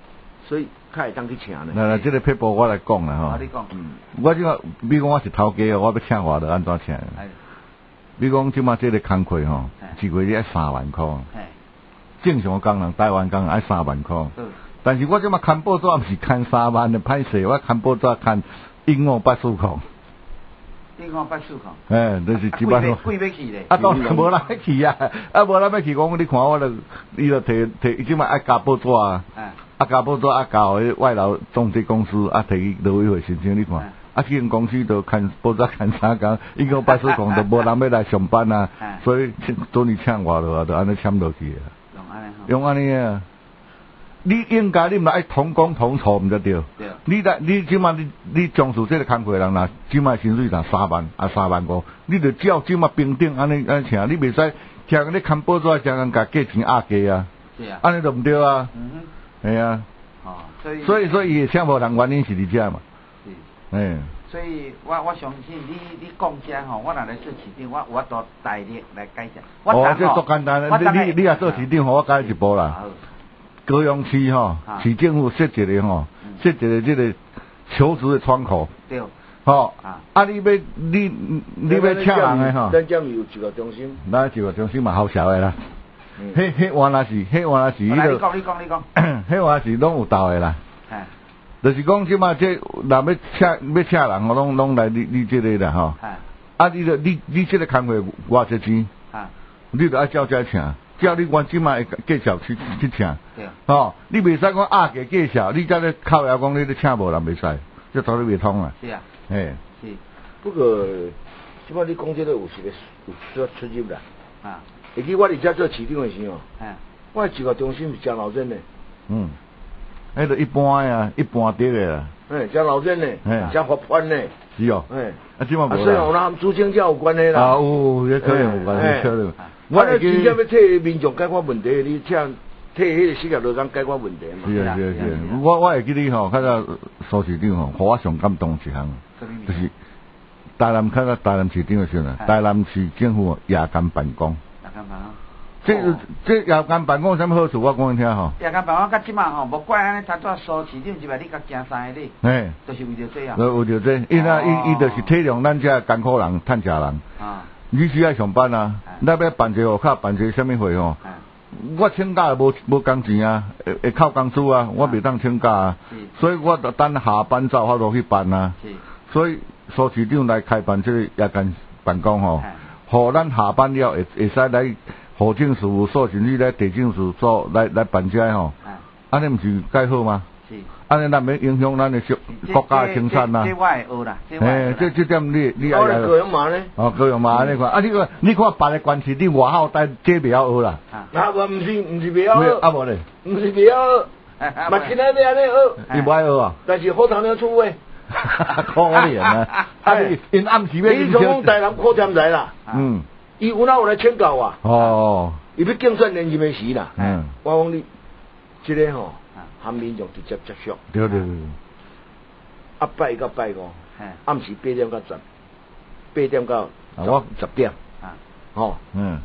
所以较会当去请呢。 来来，这个撇步我来讲啦吼。 啊，你讲。 嗯。我即个，比如讲我是头家哦，我要请我着安怎请？比如讲即马这个工课吼，一个月爱三万箍。正常工人，台湾工人爱三万箍。嗯。但是我即马看报纸毋是看三万的歹势，我看报纸看一五八四箍。 一五八四箍。 哎，就是一万块。贵要去咧。 啊，当然无人要去啊！啊，无人要去讲，你看我著，伊著摕摕，伊即马爱加报纸啊。啊，加报纸啊，加互迄外劳中介公司啊，摕去劳委会申请，你看。啊，这间公司都看报纸看三工，一五八四箍都无人要来上班啊。所以准你请我落啊，就安尼签落去啊。 用安尼。 用安尼啊。你应该你毋爱同工同酬，毋才对。对。你来，你即马你你从事这个工课人啦，即马薪水若三万啊三万五，你着照即马平等安尼安尼请，你袂使听你看报纸啊，听人甲价钱压价啊。是啊。安尼就毋对啊。嗯哼。系啊。哦，所以。所以所以伊会请无人原因是伫遮嘛。是。诶。 所以我我相信你你讲遮吼，我若来做市长，我我都大力来改善。 哦，这足简单，你你你若做市长，我改一步啦。高雄市吼，市政府设一个吼，设一个这个求职的窗口。对。吼，啊，你要你你要请人的吼。 咱这有一个中心。 咱一个中心嘛好笑的啦。迄迄原来是，迄原来是迄个。你讲你讲你讲。 迄原来是拢有道的啦。就是讲即马这若要请要请人吼，拢拢来你你这个啦吼。啊，你着你你这个工课偌济钱？啊。你着爱照这请。叫你原即卖介绍去去请，吼，你袂使讲压价介绍，你才咧靠牙讲你咧请无人袂使，这道理袂通啊。 是啊， 嘿， 是。不过，即摆你讲这个有时个有需要出入啦。啊，会记我伫遮做市长的时候，我一个中心是真老真的。 嗯，迄个一般呀，一般啲个啦。 哎，真老真的，真活泼的。 是哦。哎，啊，即摆无啦。 所以我咱主政教有关系啦。 啊，有，也可能有关系，可能。 我咧真正要替民众解决问题，你请替迄个失业劳工解决问题嘛。 是啊是啊是啊，我我会记你吼，较早苏市长吼，互我上感动一项，就是台南较早台南市长的时候啊，台南市政府夜间办公。夜间办公。这这夜间办公有啥物好处？我讲你听吼。 夜间办公到即马吼，无怪安尼，他做苏市长一摆你甲惊三个哩。嘿。就是为着这样。为着这，因为伊伊就是体谅咱遮艰苦人、趁食人。啊。你需要上班啊？咱要办一个户口，办一个啥物会吼？我请假无无工钱啊，会会扣工资啊，我袂当请假啊。所以我得等下班才有法度去办啊。所以苏市长来开办这个夜间办公吼，互咱下班了会会使来户政事务所甚至来地政事务所来来办遮吼。安尼毋是介好吗？安尼咱免影响咱的国家的生产呐。 这我会学啦， 哎，这这点你你爱来。 高雄嘛呢？ 哦，高雄嘛安尼看，啊你看你看别个关系，你外口但这袂晓学啦。 啊，我毋是毋是袂晓学。 啊无咧。 毋是袂晓学，嘛今仔日安尼学。 你不爱学啊？ 但是好糖要出位。 可怜啊！啊你因暗时要。 你从讲台南扩展来啦。嗯。伊有哪有来请教啊？哦。伊要竞选连任的时啦。嗯。我讲你，这个吼。和民众直接接触， 对对对， 啊拜一到拜五，暗时八点到十，八点到十十点，啊，吼，嗯，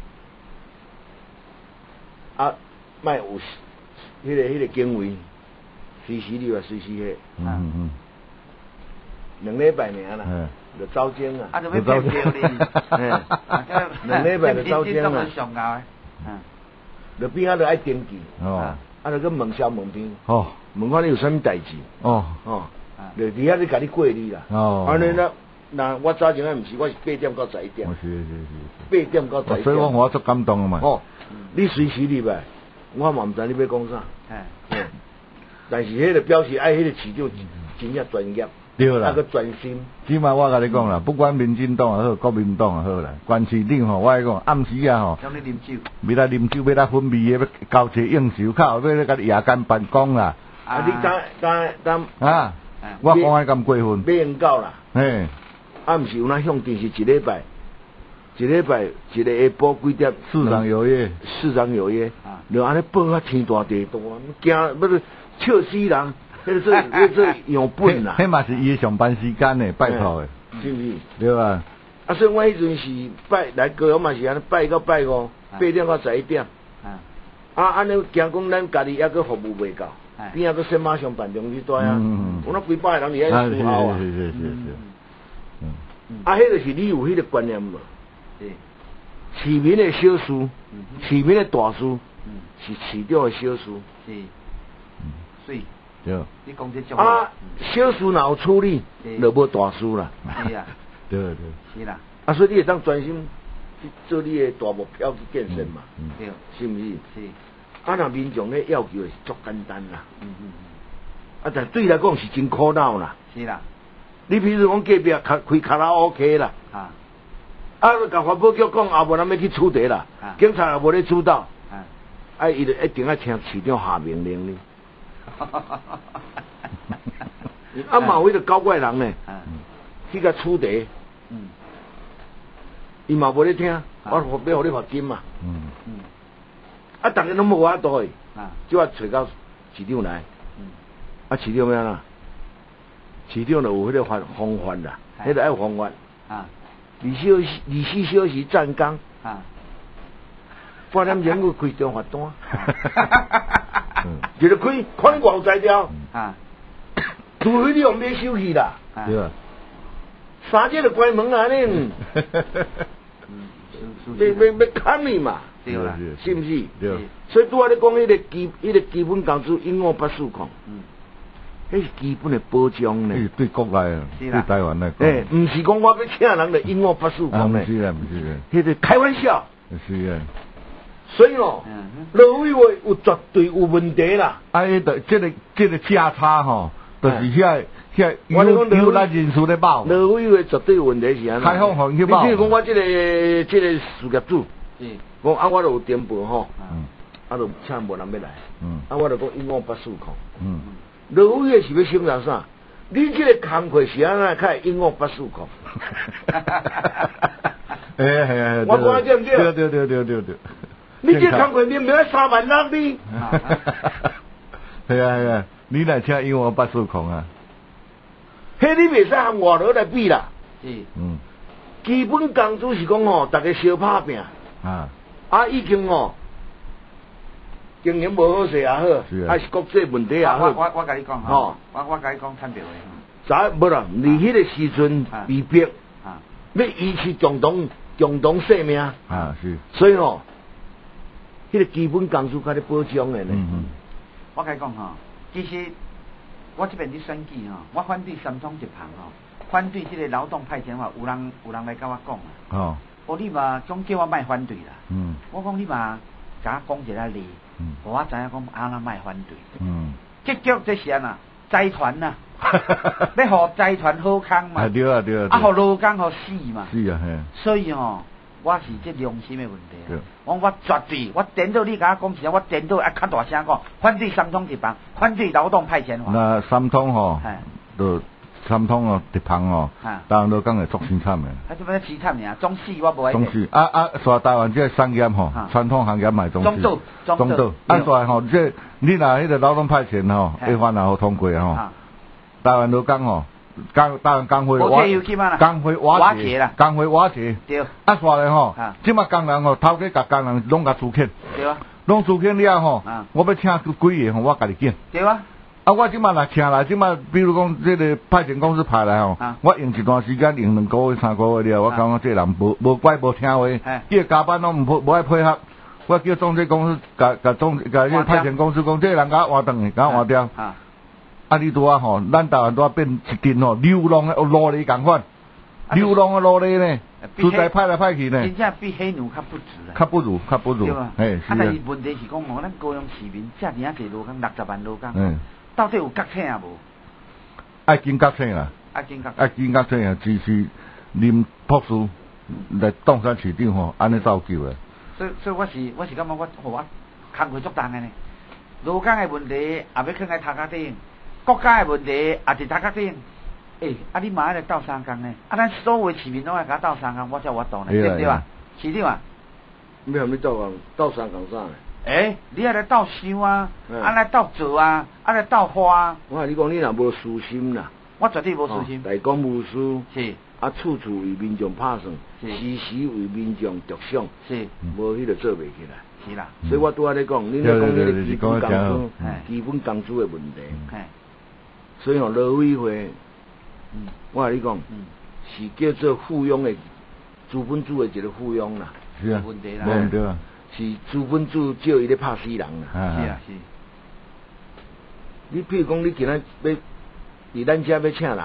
啊，卖有，迄个迄个经纬，随时你话随时迄，嗯嗯，两礼拜尔啦，就招精啊， 啊，就要招精哩， 两礼拜就招精啊，嗯，就变啊就爱登记，哦。啊，著去问消问兵，哦，问看你有啥物代志，哦，哦，就伫遐咧甲你过你啦，哦，安尼啦，那我早前啊，毋是，我是八点到十一点， 是是是， 八点到十一点， 所以我我足感动啊嘛， 哦，你随时入来，我嘛毋知你要讲啥，哎，但是迄个表示爱迄个市长真正专业。 对啦， 那个专心。 即摆我甲你讲啦，不管民进党也好，国民党也好啦，关市长吼，我来讲暗时啊吼， 要来啉酒， 要来啉酒，要来分味的，要交一个应酬卡，要来甲你夜间办公啦。 啊，你当当当啊，我讲爱咁过分。 买用到啦。 嘿， 啊，毋是有那向电视一礼拜，一礼拜一个下晡几点？ 市长有约， 市长有约，就安尼报啊天大地大，惊要是笑死人。迄个这这这样本啦， 迄嘛是伊上班时间呢，拜托的， 是不是？ 对吧？ 啊，所以我迄阵是拜来高雄嘛是安尼拜到拜五，八点到十一点。啊，安尼惊讲咱家己抑个服务袂到。 边仔都先马上办中去带啊，有那几百个人伫遐思考啊。 是是是是。 嗯。啊，迄就是你有迄个观念无？是。市民的小事，市民的大事，是市长的小事。是。 所以。 对。 你讲这种。 啊，小事若有处理，就无大事啦。 是啊。 对对。 是啦。 啊，所以你会当专心去做你的大目标去建设嘛。 对。 是毋是？ 是。 啊，那民众咧要求是足简单啦。嗯嗯嗯。啊，但对来讲是真苦恼啦。 是啦。 你比如讲隔壁开开卡拉 OK 啦。啊。啊，甲环保局讲啊，无咱要去处理啦。啊。警察也无咧主导。啊。啊，伊就一定要听市长下命令呢。啊，嘛有迄个搞怪人呢。啊。去甲处理。嗯。伊嘛无咧听，我要互你罚金嘛。嗯嗯。啊，逐个拢无法度诶，就要找到市长来。嗯。啊，市长咩啦？市长就有迄个方方法啦，迄个爱方法。啊。二小时二十四小时站岗。啊。半点钟去开中罚单。嗯。一直开，看你偌有才调。啊。除非你用买手机啦。 对啊。 三节就关门啊你。要要要砍你嘛？ 对啦， 是毋是？ 对。 所以拄仔咧讲迄个基，迄个基本工资一五八四块，嗯，迄是基本的保障呢。 对国内啊，对台湾来讲， 诶，毋是讲我要请人就一五八四块呢。 毋是啊，毋是啊， 迄个开玩笑。 是啊。 所以哦，老委会有绝对有问题啦。 啊，迄个即个即个价差吼，就是遐。遐有有咱人事咧报， 老委会绝对有问题是安怎？ 开放互去报。 你比如讲我即个即个事业主，讲啊我就有颠簸吼，啊就请无人要来，啊我就讲一五八四块。老委会是要省了啥？你即个工课是安怎开一五八四块？ 哎系啊， 我讲对唔对？ 对对对对对对。 你即个工课你唔要三万六呢？ 系啊系啊，你来请一五八四块啊？迄你袂使和外头来比啦。是。嗯。基本工资是讲吼，大家相拍拼。啊。啊，已经吼，经营无好势也好，还是国际问题也好。 我我我甲你讲吼，我我甲你讲坦白话。 啥？无啦，你迄个时阵被逼，啊，要维持共同共同性命。啊，是。所以吼，迄个基本工资较咧保障诶呢。嗯嗯。 我甲你讲吼，其实。我这边伫选举吼，我反对三通一旁吼，反对这个劳动派遣法，有人有人来甲我讲啊。哦。哦，你嘛总叫我莫反对啦。嗯。我讲你嘛，甲我讲一下理，嗯，互我知影讲安怎莫反对。嗯。结局这是安那财团呐，要互财团好康嘛。 对啊对啊。 啊，互劳工互死嘛。 是啊，嘿。 所以吼，我是这良心的问题。对。我我绝对，我颠倒你甲我讲时，我颠倒爱较大声讲，反对三通一旁，反对劳动派遣法。 那三通吼，都三通哦，一旁哦，当然都讲会足凄惨的。 啊，这边凄惨尔，总死我无爱。 总死啊啊！说台湾这产业吼，传统行业卖总死。 中倒， 中倒。啊，说吼，这你若迄个劳动派遣吼，一番若好通过吼，台湾都讲吼。工当然工会瓦，工会瓦解啦，工会瓦解。对。啊，煞咧吼，即马工人吼，头家甲工人拢甲出欠。对啊。拢出欠了吼，我要请几个吼，我家己拣。 对啊。 啊，我即马若请来，即马比如讲，这个派遣公司派来吼，我用一段时间，用两个月、三个月了，我感觉这人无无怪无听话，伊加班拢唔无爱配合，我叫中介公司，甲甲中甲这派遣公司讲，这人甲换转去，甲换掉。啊！你拄啊吼，咱台湾拄啊变一根吼流浪的萝莉共款，流浪的萝莉呢，出在派来派去呢。 真正比黑奴较不值啊。 较不如，较不如。 嘿，是啊。啊，但是问题是讲吼，咱高雄市民遮尔啊侪劳工，六十万劳工，嗯，到底有觉醒啊无？ 爱紧觉醒啊！ 爱紧觉， 爱紧觉醒啊！支持林博士来当选市长吼，安尼造就啊。 所以，所以我是我是感觉我互我工课足重的呢。劳工的问题也要放在头壳顶。国家的问题也是头壳顶，诶，啊你嘛爱来斗相共呢？啊，咱所有市民拢爱甲斗相共，我才我懂呢，对不对啊？市长啊， 你有咩斗共斗相共啥呢？ 诶，你爱来斗想啊，啊来斗做啊，啊来斗花啊。 我话你讲，你若无私心啦， 我绝对无私心。 大公无私， 是啊，处处为民众拍算，时时为民众着想，是无迄个做袂起来。 是啦。 所以我拄仔咧讲，恁咧讲迄个基本工资，基本工资的问题。所以吼，劳委会，我甲你讲，是叫做附庸的资本主的一个附庸啦。 是啊， 问题啦， 无对啊。 是资本主叫伊咧拍死人啦。 是啊是。 你譬如讲，你今仔要伫咱遮要请人，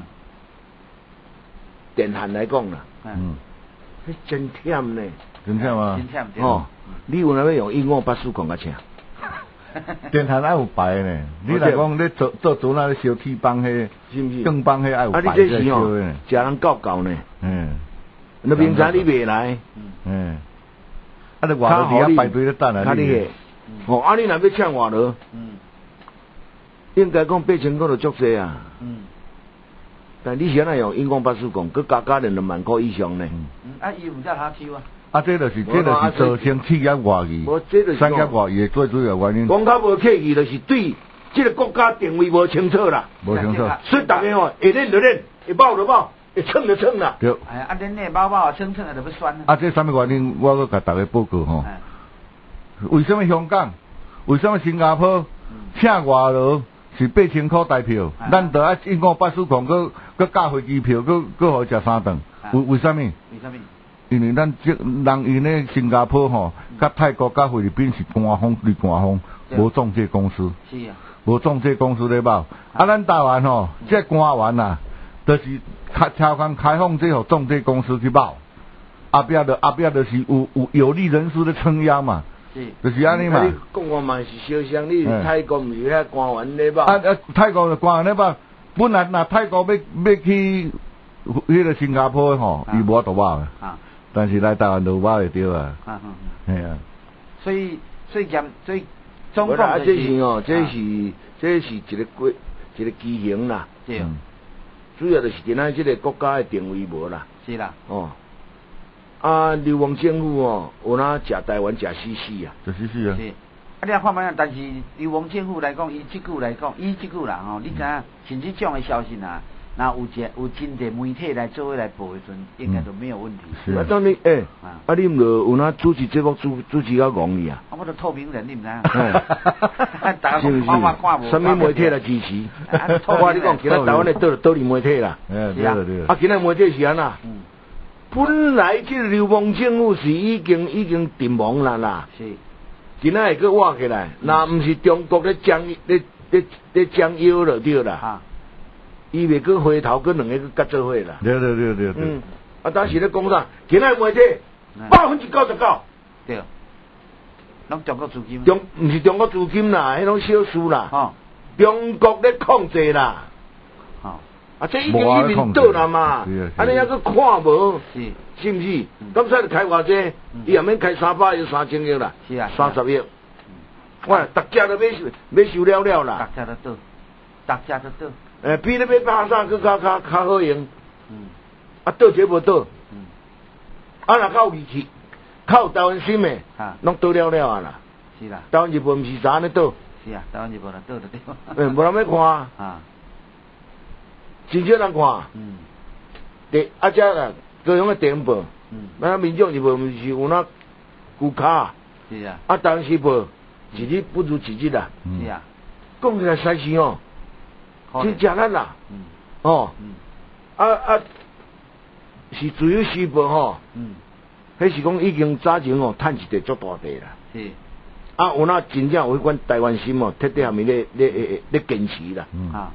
电焊来讲啦，嗯，迄真忝呢。 真忝啊！ 真忝哦，你有哪要用一五八四讲甲请？ 电焊爱有牌呢。你来讲，你做做做那烧铁棒迄， 是毋是？ 钢棒迄爱有牌在烧呢。食人够够呢。嗯。那明仔你袂来。 嗯。啊，你外头伫遐排队咧等啊！ 较厉害。哦，啊，你若要请外头，嗯，应该讲八千块就足济啊。嗯。但你现在用一五八四讲，佮加加两两万块以上呢。 嗯。啊，伊有遮下手啊。 啊，这就是这就是造成企业外移，产业外移的最主要原因。 讲较无客气，就是对这个国家定位无清楚啦。 无清楚。 所以大家吼，会练就练，会跑就跑，会蹭就蹭啦。 对。 哎呀，啊，恁那跑跑蹭蹭的就要酸。 啊，这什么原因？我佮甲大家报告吼。为什么香港？为什么新加坡请外劳是八千块台票？咱得爱一五八四块，佮佮加飞机票，佮佮好食三顿。为为什么？ 为什么？ 因为咱这人因咧新加坡吼，甲泰国、甲菲律宾是官方对官方，无中介公司， 是啊， 无中介公司咧包。啊，咱台湾吼，这官员啊，就是开超工开放这互中介公司去包，后壁的后壁就是有有有利人士咧撑腰嘛， 是， 就是安尼嘛。 你讲我嘛是小乡，你泰国毋是遐官员咧包？ 啊啊，泰国的官员咧包，本来若泰国要要去迄个新加坡吼，伊无得包啊。但是来台湾就包会着啊， 嗯嗯嗯，系啊， 所以所以讲所以中共啊，这是哦，这是这是一个规一个畸形啦， 对， 主要就是今仔这个国家的定位无啦， 是啦， 哦，啊，流亡政府哦，有哪食台湾食死死啊， 食死死啊， 是，啊，你啊看卖，但是流亡政府来讲，伊即句来讲，伊即句啦吼，你知影，像这种的消息啊。那有一有真侪媒体来做来报的时阵，应该都没有问题。 是啊， 当你诶，啊，你毋就有哪主持节目主主持到戆你啊？ 啊，我都透明人，你毋知影？ 是不是？什么媒体来支持？我你讲，今仔台湾的倒倒立媒体啦。 是啊，对啊。 啊，今仔媒体是安那？本来这流亡政府是已经已经阵亡啦啦。 是。 今仔会搁活起来，那毋是中国咧将咧咧咧将腰了对啦。伊袂搁回头，搁两个搁甲做伙啦。 对对对对对。 嗯，啊，当时咧讲啥？今仔媒体百分之九十九。 对。拢中国资金。 中毋是中国资金啦，迄种小数啦。哦。中国咧控制啦。哦。啊，这已经一面倒啦嘛。是啊。安尼还搁看无？是。是毋是？刚才开偌济，伊也免开三百亿、三千亿啦。 是啊。 三十亿。哇，大家都要要收了了啦。 大家都倒，大家都倒。 诶，比咧要拍啥佫较较较好用，嗯，啊倒这无倒，嗯，啊若较有义气，较有台湾心诶，啊，拢倒了了啊啦， 是啦， 台湾日本毋是啥安尼倒， 是啊，台湾日本啦倒就对， 诶，无人要看啊，真少人看，嗯，第啊遮啦，各种诶电影报，嗯，咱民众日本毋是有那旧卡， 是啊， 啊台湾时报一日不如一日啦， 是啊， 讲起来实事哦。真正咱啦，嗯，哦，嗯，啊啊，是自由时报吼，嗯，迄是讲已经早前哦，趁一块足大地啦，是，啊，有那真正有迄款台湾心哦，特地下面咧咧咧咧坚持啦，嗯啊，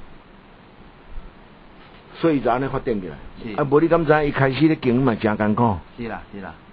所以就安尼发展起来，是，啊，无你敢知伊开始咧经营嘛真艰苦， 是啦是啦，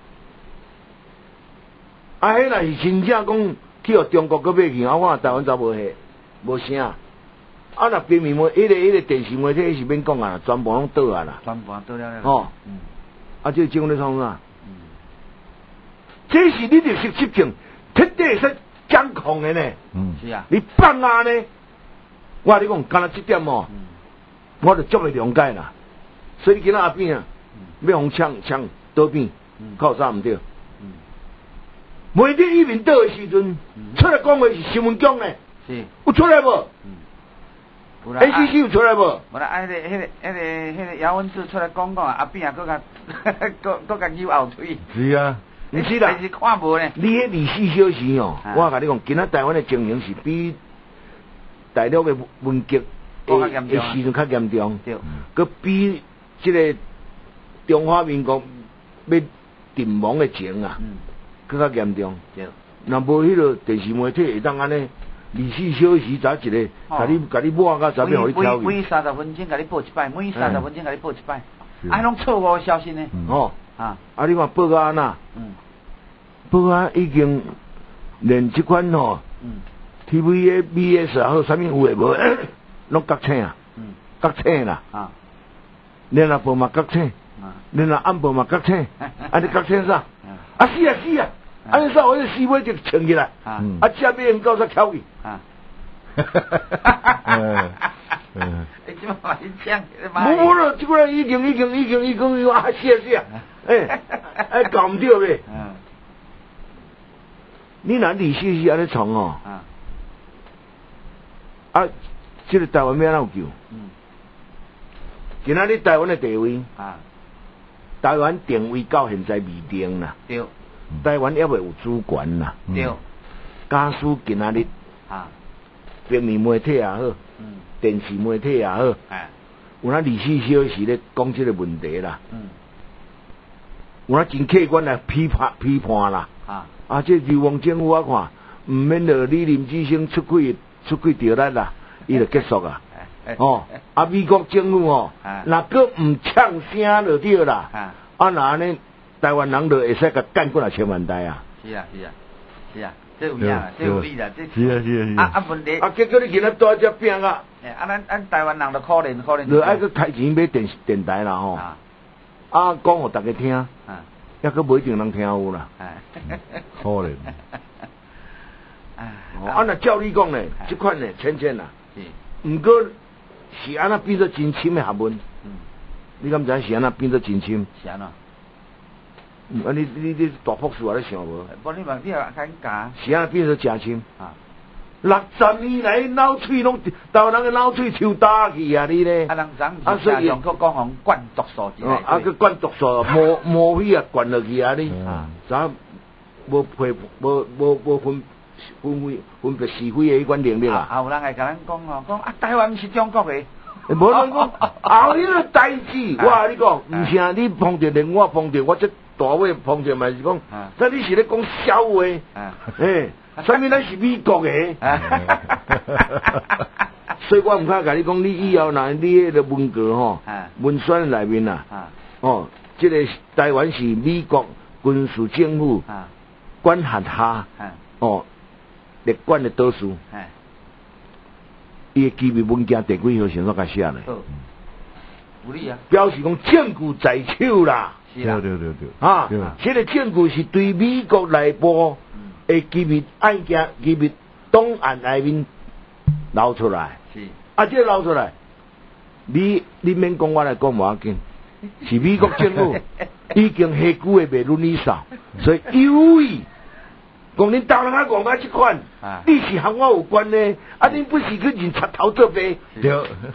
啊，迄若是真正讲去互中国搁买去，啊，我台湾则无迄无声。啊！若平面媒，迄个迄个电视媒体是免讲啊，全部拢倒啊啦。 全部倒了了。 哦。嗯。啊，这种咧创啊。嗯。这是你就是执政，彻底是监控的呢。 嗯。是啊。 你放啊呢？我跟你讲，干那这点哦，嗯、我就足会谅解啦。所以今仔阿扁啊，嗯、要互抢抢倒边，嗯、靠啥毋对？嗯。媒体一面倒的时阵，嗯、出来讲话是新闻局呢。 是。 有出来无？嗯。A C C 有出来无？ 无啦，啊，迄个、迄个、迄个、迄个姚文智出来讲讲啊，阿扁啊，搁甲、搁、搁甲扭后腿。 是啊， 毋是啦， 是看无呢。 你迄二十四小时哦，我甲你讲，今仔台湾的情形是比大陆的文革的的时阵较严重， 对， 佮比即个中华民国要阵亡的前啊，佮较严重。 对， 若无迄个电视媒体会当安尼二十四小时早一个，甲你甲你抹到十秒，互你挑每每三十分钟甲你报一摆，每三十分钟甲你报一摆，啊，拢错误消息呢。 哦， 啊， 啊，你看报到安那？ 嗯， 报啊已经连即款吼。嗯。T V A B S 啊，好，啥物有诶无？拢国产啊，嗯，国产啦，啊，连啊报嘛国产，啊，连啊暗报嘛国产，啊你国产啥？啊死啊死啊！啊你啥？我这死尾就穿起来，啊，啊遮尾用到才翘去，啊，哈哈哈哈哈哈！嗯，你即马你抢，无无咯，即个已经已经已经已经啊死啊死啊！哎，哎搞唔着呗，嗯，你若二十四小时安尼创哦。啊，这个台湾要怎有救？嗯，今仔日台湾的地位啊，台湾定位到现在未定啦。对，台湾还未有主权啦。对，假使今仔日啊，平面媒体也好，嗯，电视媒体也好，哎，有那二十四小时咧讲这个问题啦。嗯，有那真客观来批判批判啦。啊，啊，这流亡政府我看，唔免了你林志升出轨。出去掉咱啦，伊就结束啊！哦，啊，美国政府哦，若个唔呛声就对啦。啊，那安尼台湾人就会使甲干过来千万代啊！是啊，是啊，是啊，这有影啊，这有理啦，这是啊是啊是啊。啊啊问题啊，结果你今仔带只饼啊！ 啊，咱咱台湾人就可怜可怜。 就爱去开钱买电电台啦吼。啊，讲互大家听，啊，抑个不一定人听有啦。 可怜。 啊，那照你讲呢，这款呢，浅浅啦。是。毋过是安那变做真深的学问。嗯。你敢知是安那变做真深？ 是安那？ 啊，你你你大博士啊，你想无？ 无你问你也敢讲？ 是安那变做真深。啊。六十年来脑喙拢，台湾人的脑喙抽打去啊！你呢？ 啊，人咱啊，所以用个讲红灌毒素之类。 啊，个灌毒素，魔魔灰啊，灌落去啊！你啊，咱无配无无无分。分分分别是非的迄款能力啦。 啊，有人会甲咱讲哦，讲啊，台湾是中国的。 无人讲，啊，迄个代志，我甲你讲，毋是啊，你碰着连我碰着，我这大尾碰着嘛是讲，但你是咧讲笑话。诶，啥物咱是美国的？所以我毋敢甲你讲，你以后若你迄个文革吼，文宣内面啊，哦，这个台湾是美国军事政府管辖下，哦。列管的导师，伊的机密文件第几号先所甲写咧？ 有理啊！ 表示讲证据在手啦。 对对对对。 啊，这个证据是对美国内部的机密案件、机密档案内面捞出来。是。啊，这捞出来，你你免讲我来讲无要紧，是美国政府已经下久的袂论以少，所以由于。讲恁大人啊，讲啊，这款，你是和我有关呢？啊，恁不是去认插头做呗？ 对。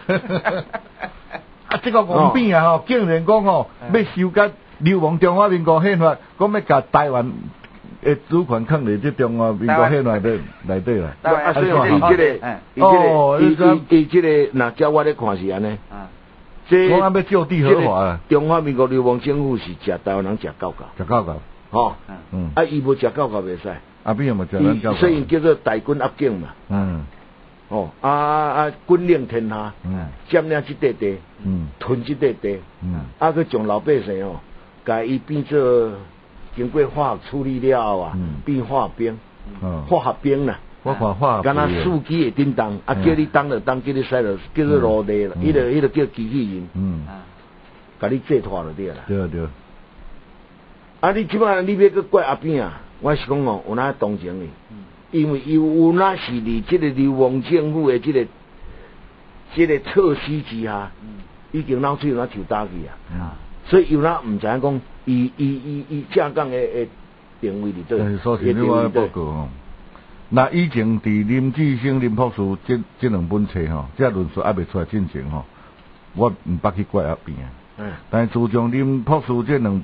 啊，这个王炳啊，吼，竟然讲吼，要修改流亡中华民国宪法，讲要甲台湾的主权放伫这中华民国宪法内内底啦。 啊，所以伊这个，哦，伊伊伊这个，那照我咧看是安尼。啊。 这我要就地合法啊。 中华民国流亡政府是食台湾人食够够。 食够够。 吼，嗯，啊，伊无食够够袂使， 啊，边有冇食咱够够？ 所以叫做大军压境嘛，嗯，哦，啊啊，军令天下，嗯，占领这块地，嗯，吞这块地，嗯，啊，佮将老百姓哦，甲伊变做经过化学处理了后啊，嗯，变化兵，嗯，化学兵啦， 我看化学兵， 敢若司机会叮当，啊，叫你当就当，叫你驶就叫做落地啦，伊就伊就叫机器人，嗯，甲你制拖就对啦， 对对。 啊！你即摆你要去怪阿扁啊？我是讲哦，有哪同情伊，因为有有哪是伫即个流亡政府的即、这个即、这个措施之下，嗯、已经脑喙有哪抽打去啊！嗯、所以有哪毋知影讲，伊伊伊伊正港的的定位伫倒？ 但是所以你我报告吼，那以前伫林志升、林博士这这两本册吼，这论述还未出来进前吼，我毋捌去怪阿扁啊。嗯，但是自从林博士这两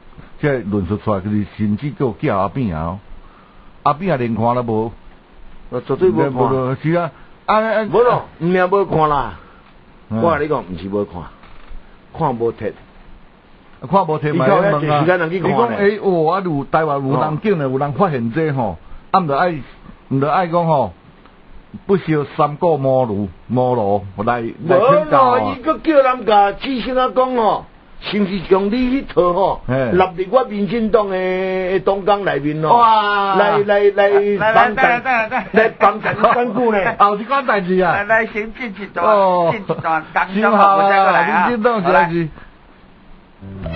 这论述出来，就是甚至叫叫阿扁啊，阿扁也连看都无， 绝对无看。 是啊，啊啊， 无咯，毋命无看啦。我甲你讲，毋是无看，看无摕。 看无摕嘛， 你讲你讲诶，哦，啊有台湾有人竟然有人发现这吼，啊毋着爱，毋着爱讲吼，不肖三顾茅庐茅庐来来请教啊。 伊佫叫人甲知声啊讲吼，是毋是将你迄套吼，纳入我民进党诶党纲内面咯？哇！来来来帮衬，来帮衬根久呢？ 后一款代志啊！ 来来先进一段，进一段，刚刚好，我再过来啊。 民进党是代志。